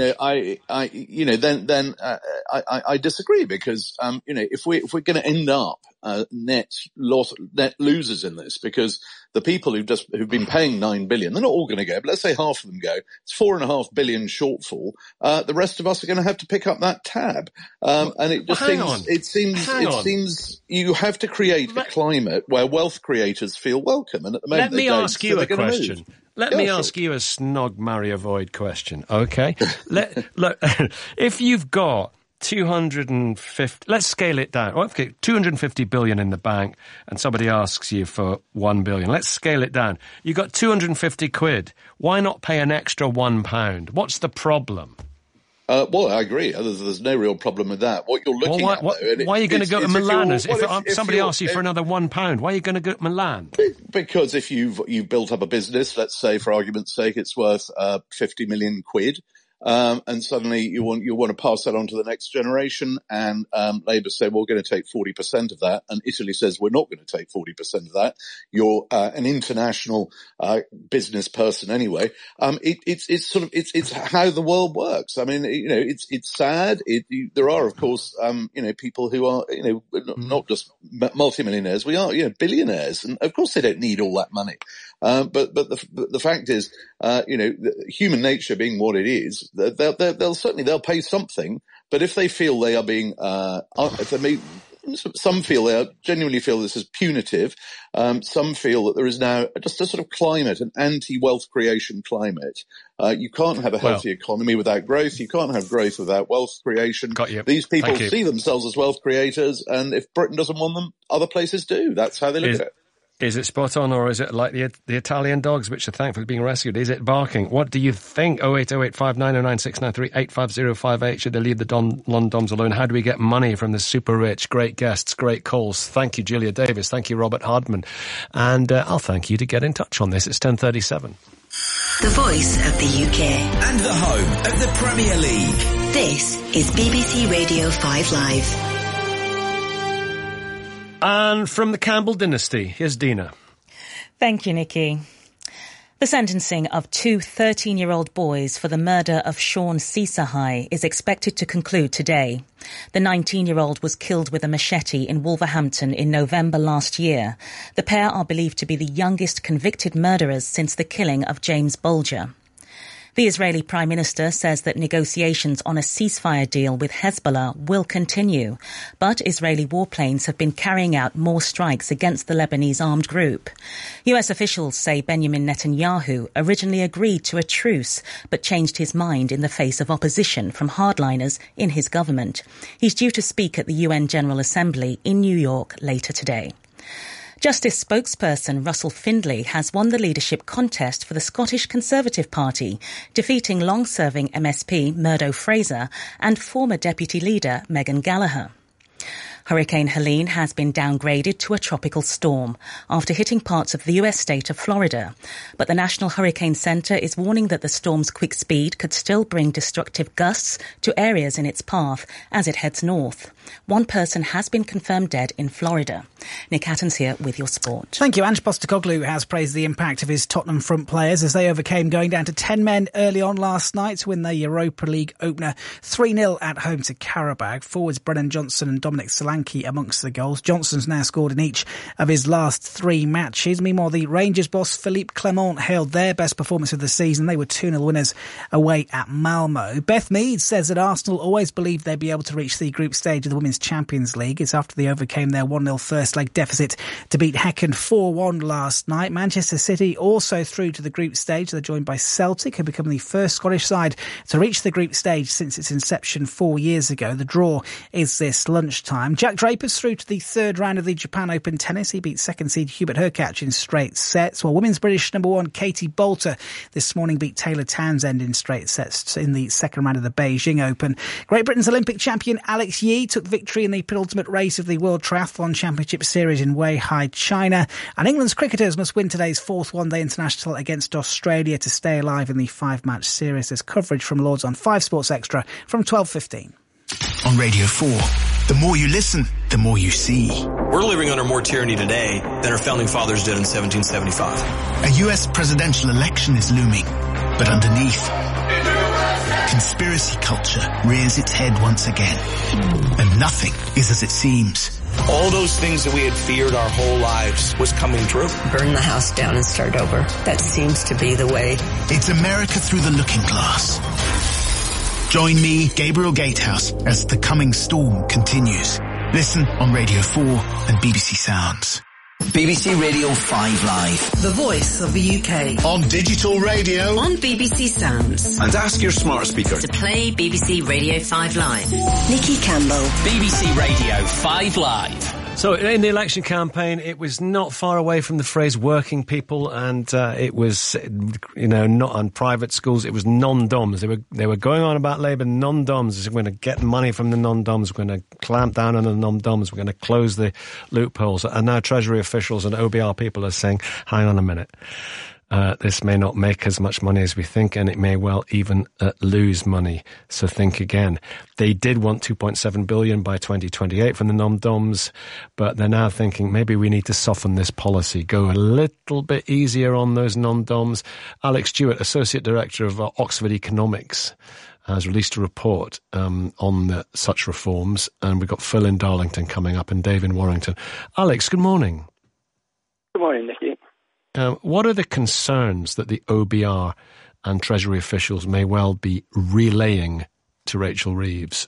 I disagree because, if we're going to end up net losers in this, because the people who've been paying $9 billion, they're not all going to go, but let's say half of them go. It's $4.5 billion shortfall. The rest of us are going to have to pick up that tab. And it just seems you have to create a climate where wealth creators feel welcome. And at the moment, let me ask you a question. Let me ask you a snog, marry, avoid question. Okay. Look, if you've got 250, let's scale it down. Okay, 250 billion in the bank and somebody asks you for 1 billion. Let's scale it down. You got 250 quid. Why not pay an extra £1? What's the problem? Well, I agree. There's no real problem with that. What you're looking at, though, why are you going to go to Milan? If somebody asks you for another £1, why are you going to go to Milan? Because if you've built up a business, let's say for argument's sake, it's worth 50 million quid. And suddenly you want to pass that on to the next generation, and Labour say, well, we're going to take 40% of that, and Italy says we're not going to take 40% of that. You're an international business person anyway. It's how the world works. I mean, it's sad. There are, of course, people who are, not just multimillionaires. We are, billionaires, and of course they don't need all that money. But the fact is, human nature being what it is, they'll pay something. But if they feel they are being, some genuinely feel this is punitive. Some feel that there is now just a sort of climate, an anti-wealth creation climate. You can't have a healthy economy without growth. You can't have growth without wealth creation. Got you. These people see themselves as wealth creators, and if Britain doesn't want them, other places do. That's how they look at it. Is it spot on, or is it like the Italian dogs, which are thankfully being rescued? Is it barking? What do you think? 08085 909 693 85058. Should they leave the Londoms alone? How do we get money from the super rich? Great guests, great calls. Thank you, Julia Davis. Thank you, Robert Hardman. And I'll thank you to get in touch on this. It's 10:37. The voice of the UK. And the home of the Premier League. This is BBC Radio 5 Live. And from the Campbell dynasty, here's Dina. Thank you, Nikki. The sentencing of two 13-year-old boys for the murder of Sean Sisahai is expected to conclude today. The 19-year-old was killed with a machete in Wolverhampton in November last year. The pair are believed to be the youngest convicted murderers since the killing of James Bulger. The Israeli Prime Minister says that negotiations on a ceasefire deal with Hezbollah will continue, but Israeli warplanes have been carrying out more strikes against the Lebanese armed group. US officials say Benjamin Netanyahu originally agreed to a truce, but changed his mind in the face of opposition from hardliners in his government. He's due to speak at the UN General Assembly in New York later today. Justice spokesperson Russell Findlay has won the leadership contest for the Scottish Conservative Party, defeating long-serving MSP Murdo Fraser and former deputy leader Megan Gallagher. Hurricane Helene has been downgraded to a tropical storm after hitting parts of the US state of Florida. But the National Hurricane Center is warning that the storm's quick speed could still bring destructive gusts to areas in its path as it heads north. One person has been confirmed dead in Florida. Nick Hattons here with your sport. Thank you. Ange Postecoglou has praised the impact of his Tottenham front players as they overcame going down to 10 men early on last night to win their Europa League opener 3-0 at home to Karabag. Forwards Brennan Johnson and Dominic Solanke Solanke amongst the goals. Johnson's now scored in each of his last 3 matches. Meanwhile, the Rangers boss Philippe Clement hailed their best performance of the season. They were 2-0 winners away at Malmo. Beth Mead says that Arsenal always believed they'd be able to reach the group stage of the Women's Champions League. It's after they overcame their 1-0 first leg deficit to beat Häcken 4-1 last night. Manchester City also through to the group stage. They're joined by Celtic, who become the first Scottish side to reach the group stage since its inception 4 years ago. The draw is this lunchtime. Jack Draper's through to the third round of the Japan Open tennis. He beat second seed Hubert Hurkacz in straight sets, while women's British number 1 Katie Boulter this morning beat Taylor Townsend in straight sets in the second round of the Beijing Open. Great Britain's Olympic champion Alex Yee took victory in the penultimate race of the World Triathlon Championship Series in Weihai, China. And England's cricketers must win today's fourth one-day international against Australia to stay alive in the 5-match series. There's coverage from Lords on 5 Sports Extra from 12:15. On Radio 4, the more you listen, the more you see. We're living under more tyranny today than our founding fathers did in 1775. A US presidential election is looming, but underneath, conspiracy culture rears its head once again. And nothing is as it seems. All those things that we had feared our whole lives was coming true. Burn the house down and start over. That seems to be the way. It's America through the looking glass. Join me, Gabriel Gatehouse, as The Coming Storm continues. Listen on Radio 4 and BBC Sounds. BBC Radio 5 Live. The voice of the UK. On digital radio. On BBC Sounds. And ask your smart speaker to play BBC Radio 5 Live. Nikki Campbell. BBC Radio 5 Live. So in the election campaign, it was not far away from the phrase working people, and it was, not on private schools. It was non-doms. They were going on about Labour non-doms. We're going to get money from the non-doms. We're going to clamp down on the non-doms. We're going to close the loopholes. And now Treasury officials and OBR people are saying, hang on a minute. This may not make as much money as we think, and it may well even lose money. So think again. They did want 2.7 billion by 2028 from the non-doms, but they're now thinking maybe we need to soften this policy, go a little bit easier on those non-doms. Alex Stewart, Associate Director of Oxford Economics, has released a report on such reforms, and we've got Phil in Darlington coming up and Dave in Warrington. Alex, good morning. Good morning, Nicky. What are the concerns that the OBR and Treasury officials may well be relaying to Rachel Reeves?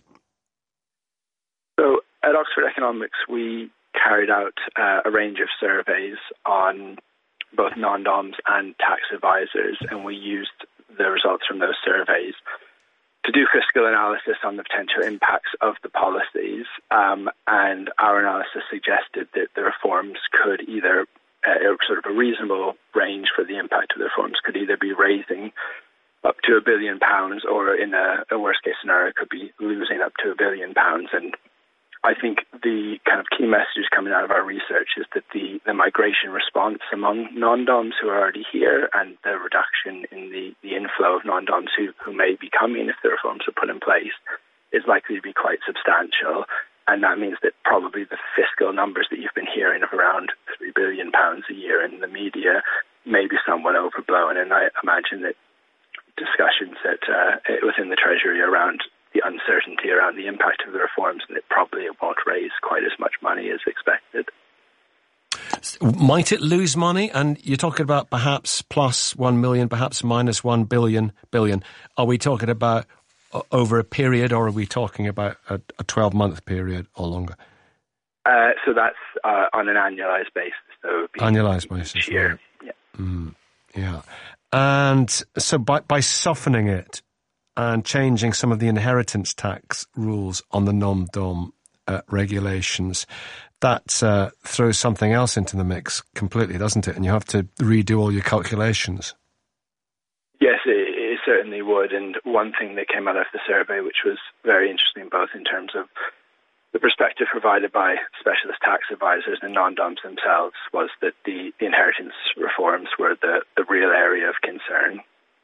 So at Oxford Economics, we carried out a range of surveys on both non-doms and tax advisors, and we used the results from those surveys to do fiscal analysis on the potential impacts of the policies, and our analysis suggested that the reforms could either sort of a reasonable range for the impact of the reforms could either be raising up to £1 billion, or in a worst case scenario could be losing up to £1 billion. And I think the kind of key messages coming out of our research is that the migration response among non-doms who are already here and the reduction in the inflow of non-doms who may be coming if the reforms are put in place is likely to be quite substantial. And that means that probably the fiscal numbers that you've been hearing of around £3 billion a year in the media may be somewhat overblown. And I imagine that discussions that within the Treasury around the uncertainty around the impact of the reforms, and it probably won't raise quite as much money as expected. Might it lose money? And you're talking about perhaps plus 1 million, perhaps minus 1 billion. Are we talking about over a period, or are we talking about a 12-month period or longer? So that's on an annualised basis. So annualised basis, each year. Right. Yeah. Yeah. And so by softening it and changing some of the inheritance tax rules on the non-dom regulations, that throws something else into the mix completely, doesn't it? And you have to redo all your calculations. Yes, it certainly would. And one thing that came out of the survey, which was very interesting, both in terms of the perspective provided by specialist tax advisors and non-doms themselves, was that the inheritance reforms were the real area of concern.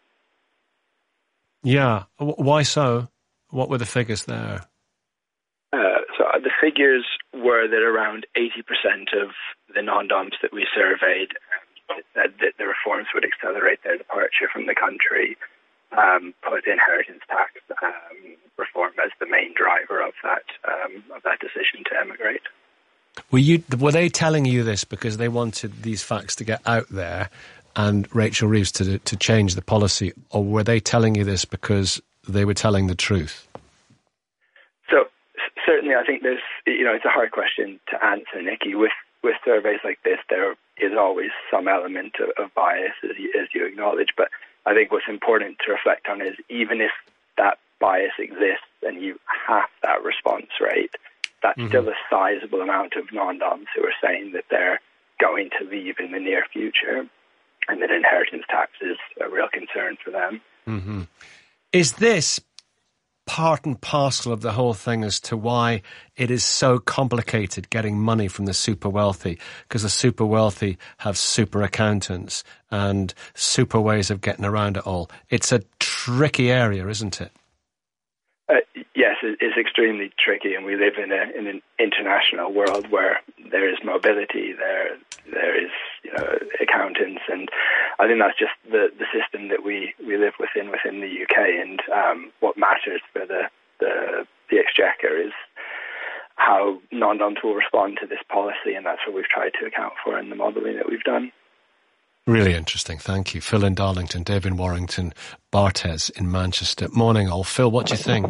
Yeah. Why so? What were the figures there? So the figures were that around 80% of the non-doms that we surveyed said that the reforms would accelerate their departure from the country, put inheritance tax reform as the main driver of that decision to emigrate. Were they telling you this because they wanted these facts to get out there and Rachel Reeves to change the policy, or were they telling you this because they were telling the truth? So certainly, I think it's a hard question to answer, Nicky. With surveys like this, there is always some element of bias, as you acknowledge. But I think what's important to reflect on is even if that bias exists and you half that response rate, that's still a sizable amount of non-doms who are saying that they're going to leave in the near future, and that inheritance tax is a real concern for them. Mm-hmm. Is this part and parcel of the whole thing as to why it is so complicated getting money from the super wealthy? Because the super wealthy have super accountants and super ways of getting around it all. It's a tricky area, isn't it? Yes, it's extremely tricky, and we live in an international world where there is mobility, there is accountants, and I think that's just the system that we live within the UK. And what matters for the Exchequer is how non-doms will respond to this policy, and that's what we've tried to account for in the modelling that we've done. Really interesting, thank you. Phil in Darlington, David Warrington, Barthez in Manchester. Morning all. Phil, what do you think?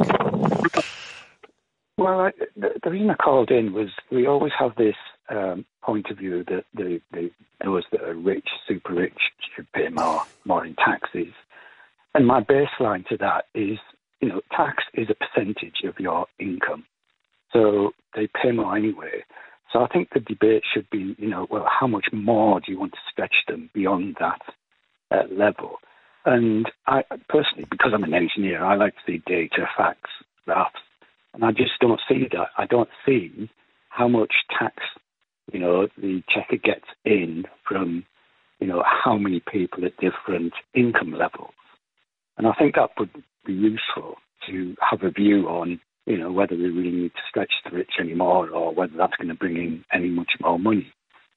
Well, the reason I called in was we always have this point of view that those that are rich, super rich, should pay more in taxes. And my baseline to that is, tax is a percentage of your income. So they pay more anyway. So I think the debate should be, how much more do you want to stretch them beyond that level? And I personally, because I'm an engineer, I like to see data, facts, graphs, and I just don't see that. I don't see how much tax, the checker gets in from, how many people at different income levels. And I think that would be useful to have a view on, whether we really need to stretch the rich anymore or whether that's going to bring in any much more money.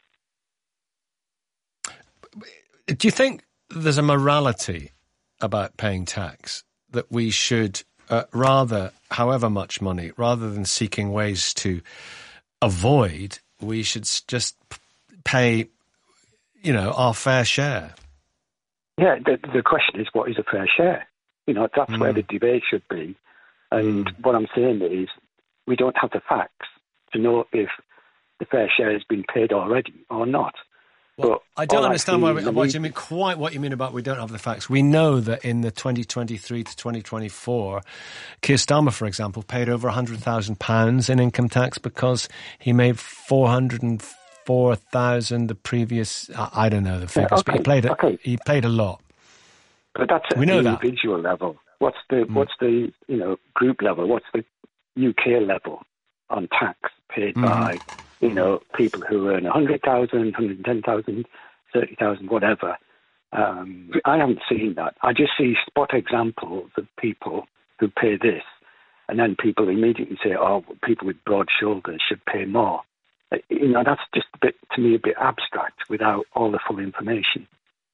Do you think there's a morality about paying tax that we should rather, however much money, rather than seeking ways to avoid, we should just pay, our fair share? Yeah, the question is, what is a fair share? That's where the debate should be. And what I'm saying is we don't have the facts to know if the fair share has been paid already or not. Well, I don't understand what you mean about we don't have the facts. We know that in the 2023 to 2024, Keir Starmer, for example, paid over £100,000 in income tax because he made 404,000 the previous. I don't know the figures, but he paid a lot. But that's at the individual level. What's the group level? What's the UK level on tax paid by people who earn 100,000, 110,000, 30,000, whatever? I haven't seen that. I just see spot examples of people who pay this, and then people immediately say, "Oh, people with broad shoulders should pay more." That's just a bit abstract without all the full information.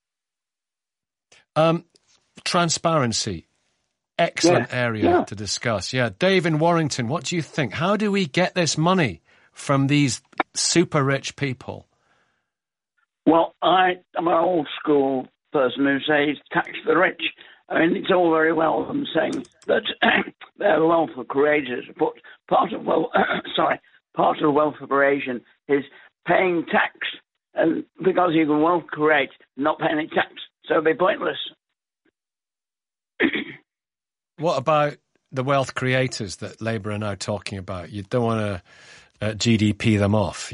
Transparency. Excellent area to discuss. Yeah. Dave in Warrington, what do you think? How do we get this money from these super rich people? Well, I'm an old school person who says tax the rich. I mean, it's all very well them saying that they're welfare creators, but part of welfare creation is paying tax, and because you can wealth create not paying any tax, so it'd be pointless. What about the wealth creators that Labour are now talking about? You don't want to GDP them off,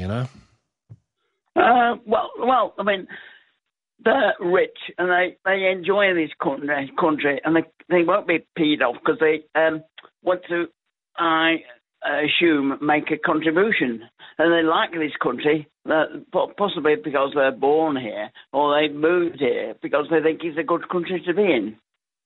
Well, I mean, they're rich and they enjoy this country, and they won't be peed off because they want to, I assume, make a contribution, and they like this country, possibly because they're born here or they moved here because they think it's a good country to be in.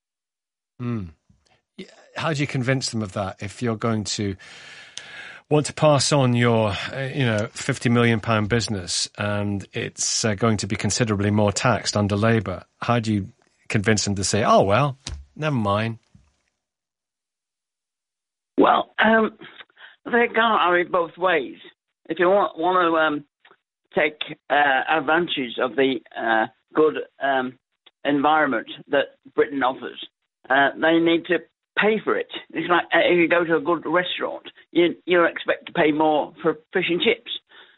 How do you convince them of that if you're going to want to pass on your, £50 million business and it's going to be considerably more taxed under Labour? How do you convince them to say, oh, well, never mind? Well, they can't have it both ways. If you want to take advantage of the good environment that Britain offers, they need to pay for it. It's like if you go to a good restaurant, you expect to pay more for fish and chips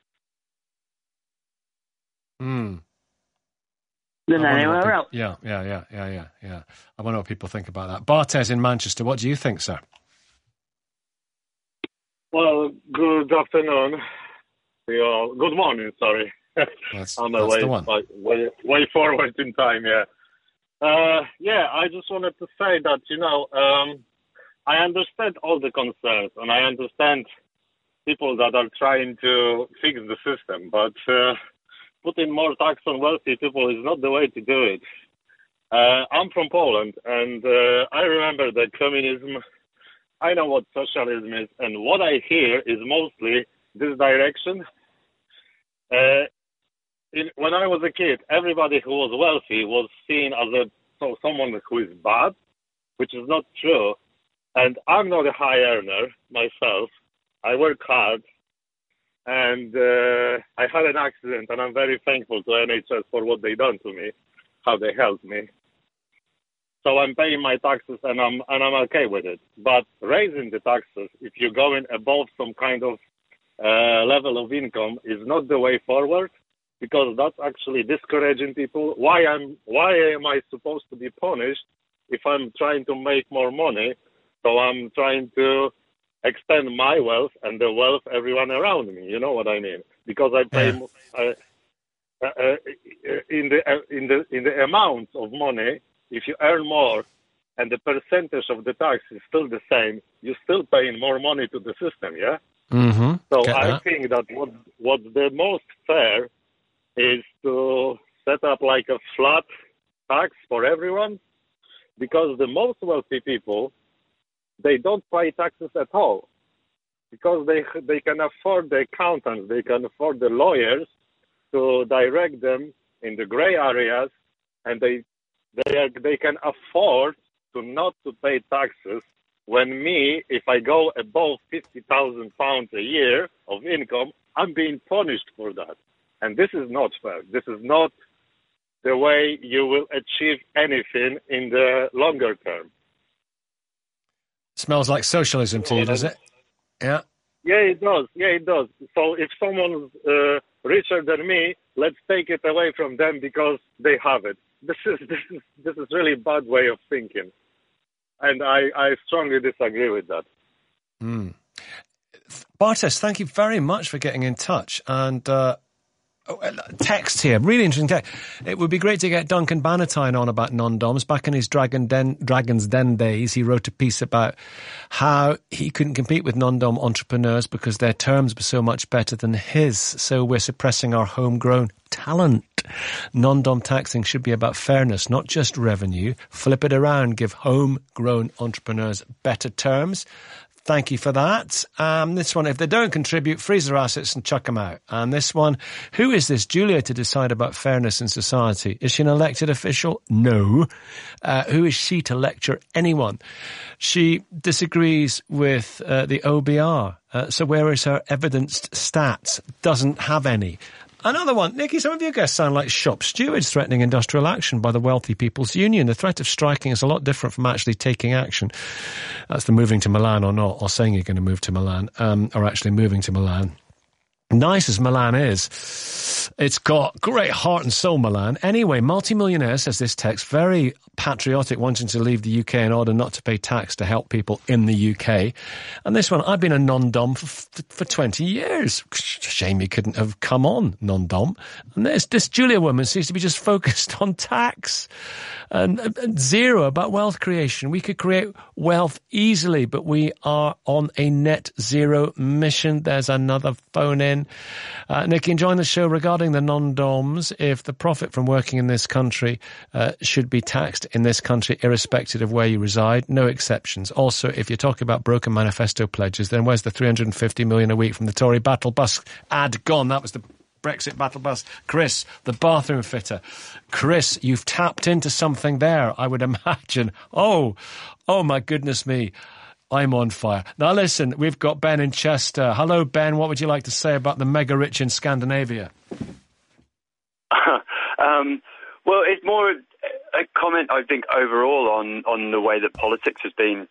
than anywhere else. Yeah. I wonder what people think about that. Bartes in Manchester, what do you think, sir? Well, good afternoon. Good morning, sorry. I'm way forward in time, yeah. I just wanted to say that, I understand all the concerns, and I understand people that are trying to fix the system, but putting more tax on wealthy people is not the way to do it. I'm from Poland, and I remember that communism. I know what socialism is, and what I hear is mostly this direction. When I was a kid, everybody who was wealthy was seen as someone who is bad, which is not true. And I'm not a high earner myself. I work hard, and I had an accident, and I'm very thankful to NHS for what they done to me, how they helped me. So I'm paying my taxes, and I'm okay with it. But raising the taxes, if you're going above some kind of level of income, is not the way forward, because that's actually discouraging people. Why am I supposed to be punished if I'm trying to make more money? So I'm trying to extend my wealth and the wealth of everyone around me. You know what I mean? Because I pay in the amount of money. If you earn more and the percentage of the tax is still the same, you're still paying more money to the system, yeah? Mm-hmm. So I think that what's the most fair is to set up like a flat tax for everyone, because the most wealthy people, they don't pay taxes at all, because they can afford the accountants, they can afford the lawyers to direct them in the gray areas, and they can afford to not to pay taxes. When me, if I go above £50,000 a year of income, I'm being punished for that. And this is not fair. This is not the way you will achieve anything in the longer term. Smells like socialism to you, does it? Yeah. Yeah, it does. So if someone's richer than me, let's take it away from them because they have it. This is really a bad way of thinking, and I strongly disagree with that. Bartes, thank you very much for getting in touch. And text here, really interesting text. It would be great to get Duncan Bannatyne on about non-doms. Back in his Dragon's Den days, he wrote a piece about how he couldn't compete with non-dom entrepreneurs because their terms were so much better than his. So we're suppressing our homegrown talent. Non-dom taxing should be about fairness, not just revenue. Flip it around, give homegrown entrepreneurs better terms. Thank you for that. This one, if they don't contribute, freeze their assets and chuck them out. And this one, who is this Julia to decide about fairness in society? Is she an elected official? No. Who is she to lecture anyone? She disagrees with the OBR. So where is her evidenced stats? Doesn't have any. Another one. Nikki, some of you guys sound like shop stewards threatening industrial action by the Wealthy People's Union. The threat of striking is a lot different from actually taking action. That's the moving to Milan or not, or saying you're going to move to Milan, or actually moving to Milan. Nice as Milan is, it's got great heart and soul, Milan. Anyway, multi-millionaire, says this text, very patriotic, wanting to leave the UK in order not to pay tax to help people in the UK. And this one, I've been a non-dom for 20 years. Shame you couldn't have come on non-dom. And this Julia woman seems to be just focused on tax and zero about wealth creation. We could create wealth easily, but we are on a net zero mission. There's another phone in. Nikki, enjoying the show regarding the non-doms. If the profit from working in this country should be taxed in this country, irrespective of where you reside, no exceptions. Also, if you're talking about broken manifesto pledges, then where's the 350 million a week from the Tory battle bus ad gone? That was the Brexit battle bus. Chris, the bathroom fitter. Chris, you've tapped into something there, I would imagine. Oh my goodness me. I'm on fire. Now listen, we've got Ben in Chester. Hello, Ben. What would you like to say about the mega rich in Scandinavia? Well, it's more a comment, I think, overall on the way that politics has been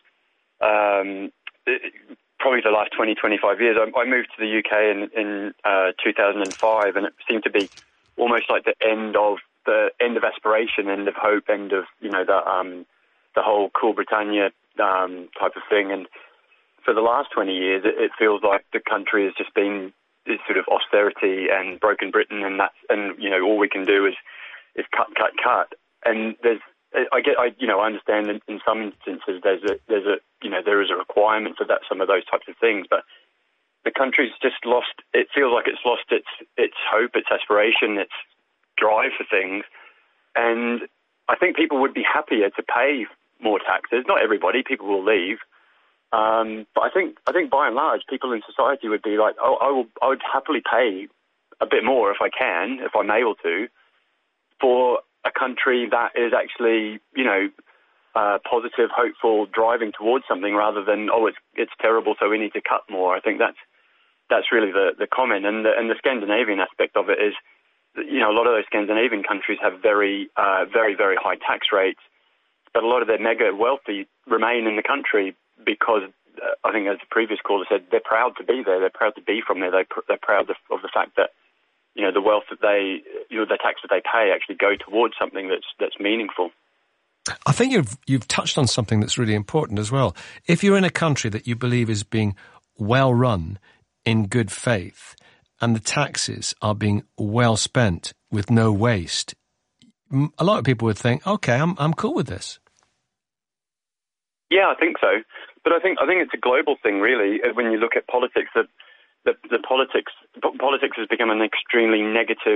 probably the last 20, 25 years. I moved to the UK in 2005, and it seemed to be almost like the end of aspiration, end of hope, end of, the whole Cool Britannia type of thing. And for the last 20 years, it feels like the country has just been this sort of austerity and broken Britain, and all we can do is cut. And I understand in some instances there is a requirement for that, some of those types of things, but the country's just lost. It feels like it's lost its hope, its aspiration, its drive for things. And I think people would be happier to pay more taxes. Not everybody, people will leave. But I think by and large, people in society would be like, I would happily pay a bit more if I can, if I'm able to, for a country that is actually, positive, hopeful, driving towards something, rather than, it's terrible, so we need to cut more. I think that's really the comment. And the Scandinavian aspect of it is, a lot of those Scandinavian countries have very, very, very high tax rates, but a lot of their mega wealthy remain in the country because, I think as the previous caller said, they're proud to be there. They're proud to be from there. They're proud of the fact that, the wealth that the tax that they pay actually go towards something that's meaningful. I think you've touched on something that's really important as well. If you're in a country that you believe is being well run in good faith, and the taxes are being well spent with no waste, a lot of people would think, okay, I'm cool with this. Yeah, I think so. But I think it's a global thing, really. When you look at politics, the politics has become an extremely negative,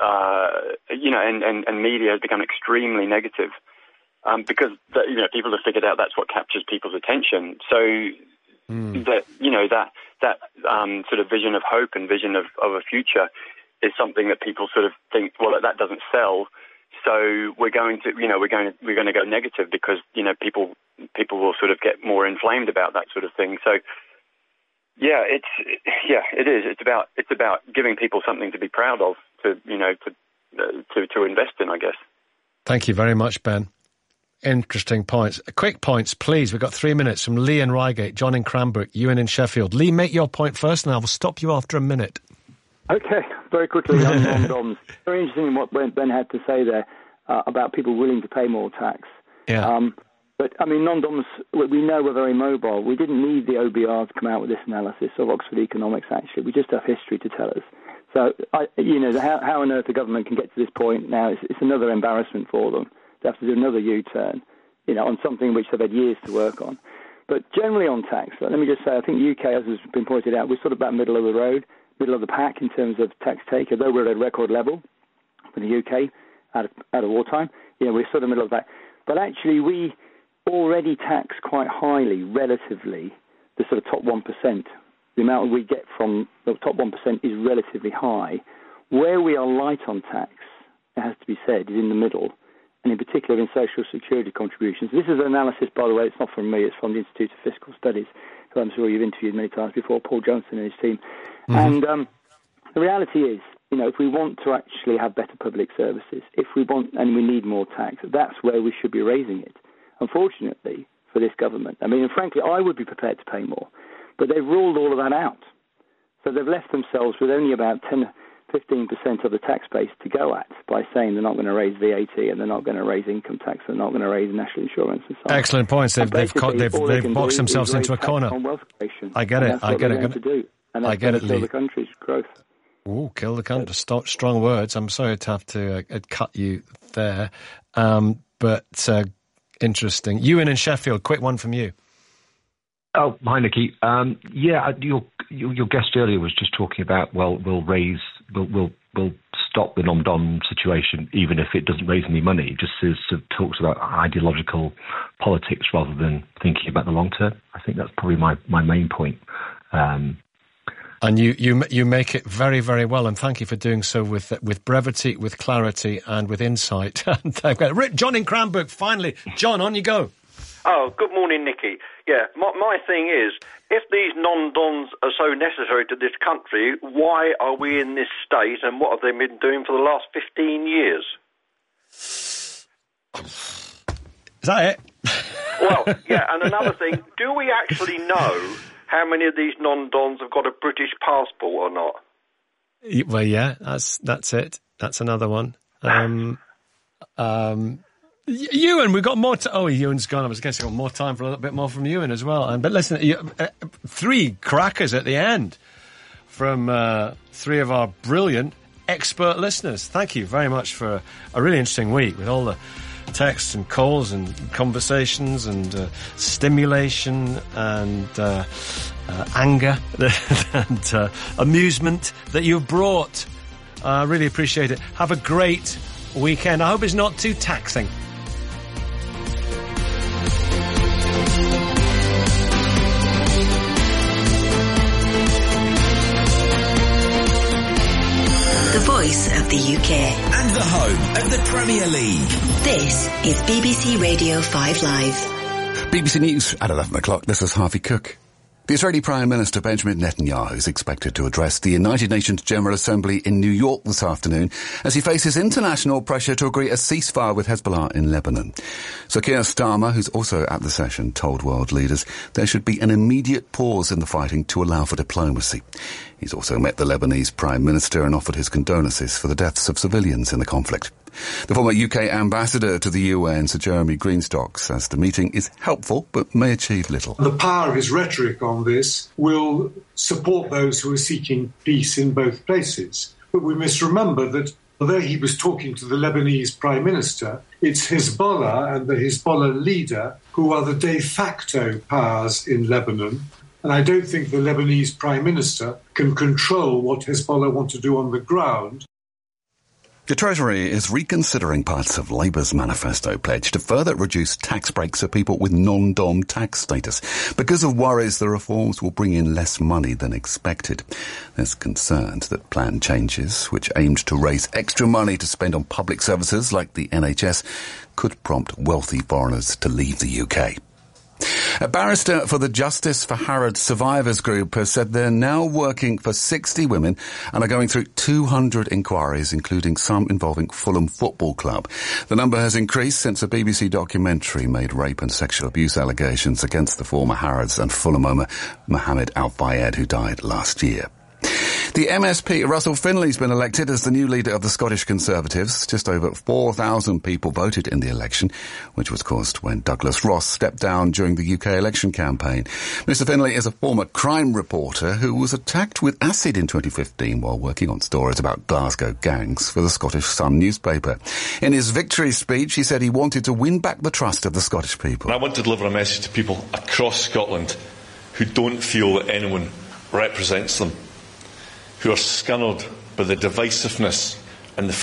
and media has become extremely negative, because people have figured out that's what captures people's attention. So that sort of vision of hope and vision of a future is something that people sort of think, well, that doesn't sell, so we're going to go negative because people will sort of get more inflamed about that sort of thing. So it is. It's about giving people something to be proud of, to invest in, I guess. Thank you very much, Ben. Interesting points. Quick points, please. We've got 3 minutes from Lee in Reigate, John in Cranbrook, Ewan in Sheffield. Lee, make your point first, and I will stop you after a minute. Okay, very quickly on non-doms. Very interesting what Ben had to say there about people willing to pay more tax. Yeah. But, non-doms, we know we're very mobile. We didn't need the OBR to come out with this analysis of Oxford Economics, actually. We just have history to tell us. So, how on earth the government can get to this point now, it's another embarrassment for them. They have to do another U-turn, on something which they've had years to work on. But generally on tax, let me just say, I think UK, as has been pointed out, we're sort of about middle of the road, middle of the pack in terms of tax take, although we're at a record level for the UK out of wartime. We're sort of middle of that. But actually, we already tax quite highly, relatively, the sort of top 1%. The amount we get from the top 1% is relatively high. Where we are light on tax, it has to be said, is in the middle, and in particular in social security contributions. This is an analysis, by the way, it's not from me, it's from the Institute of Fiscal Studies, who I'm sure you've interviewed many times before, Paul Johnson and his team. Mm-hmm. And the reality is, if we want to actually have better public services, and we need more tax, that's where we should be raising it. Unfortunately, for this government, and frankly, I would be prepared to pay more, but they've ruled all of that out. So they've left themselves with only about 10-15% of the tax base to go at by saying they're not going to raise VAT and they're not going to raise income tax, they're not going to raise national insurance and so on. Excellent points. They've boxed themselves into a corner. I get it. I get it. And that's going to kill the country's growth. Ooh, kill the country. Strong words. I'm sorry to have to cut you there. But interesting. Ewan in Sheffield, quick one from you. Oh, hi, Nicky. Your guest earlier was just talking about, we'll stop the non-dom situation even if it doesn't raise any money. It just sort of talks about ideological politics rather than thinking about the long term. I think that's probably my main point. And you make it very, very well, and thank you for doing so with brevity, with clarity, and with insight. John in Cranbrook, finally. John, on you go. Oh, good morning, Nicky. Yeah, my thing is, if these non-dons are so necessary to this country, why are we in this state, and what have they been doing for the last 15 years? Is that it? Well, yeah, and another thing, do we actually know how many of these non-dons have got a British passport or not? Well, yeah, that's it. That's another one. Ewan, we've got more. Ewan's gone. I was guessing we've got more time for a little bit more from Ewan as well. But listen, 3 crackers at the end from 3 of our brilliant expert listeners. Thank you very much for a really interesting week with all the texts and calls and conversations and stimulation and anger and amusement that you've brought. I really appreciate it. Have a great weekend. I hope it's not too taxing. The voice of the UK. And the home of the Premier League. This is BBC Radio 5 Live. BBC News at 11 o'clock. This is Harvey Cook. The Israeli Prime Minister Benjamin Netanyahu is expected to address the United Nations General Assembly in New York this afternoon as he faces international pressure to agree a ceasefire with Hezbollah in Lebanon. So Keir Starmer, who's also at the session, told world leaders there should be an immediate pause in the fighting to allow for diplomacy. He's also met the Lebanese Prime Minister and offered his condolences for the deaths of civilians in the conflict. The former UK ambassador to the UN, Sir Jeremy Greenstock, says the meeting is helpful but may achieve little. The power of his rhetoric on this will support those who are seeking peace in both places. But we must remember that although he was talking to the Lebanese Prime Minister, it's Hezbollah and the Hezbollah leader who are the de facto powers in Lebanon. And I don't think the Lebanese Prime Minister can control what Hezbollah want to do on the ground. The Treasury is reconsidering parts of Labour's manifesto pledge to further reduce tax breaks for people with non-dom tax status because of worries the reforms will bring in less money than expected. There's concerns that planned changes, which aimed to raise extra money to spend on public services like the NHS, could prompt wealthy foreigners to leave the UK. A barrister for the Justice for Harrods Survivors Group has said they're now working for 60 women and are going through 200 inquiries, including some involving Fulham Football Club. The number has increased since a BBC documentary made rape and sexual abuse allegations against the former Harrods and Fulham owner Mohammed Al-Fayed, who died last year. The MSP Russell Finley's been elected as the new leader of the Scottish Conservatives. Just over 4,000 people voted in the election, which was caused when Douglas Ross stepped down during the UK election campaign. Mr Finley is a former crime reporter who was attacked with acid in 2015 while working on stories about Glasgow gangs for the Scottish Sun newspaper. In his victory speech, he said he wanted to win back the trust of the Scottish people. I want to deliver a message to people across Scotland who don't feel that anyone represents them, who are scunnered by the divisiveness and the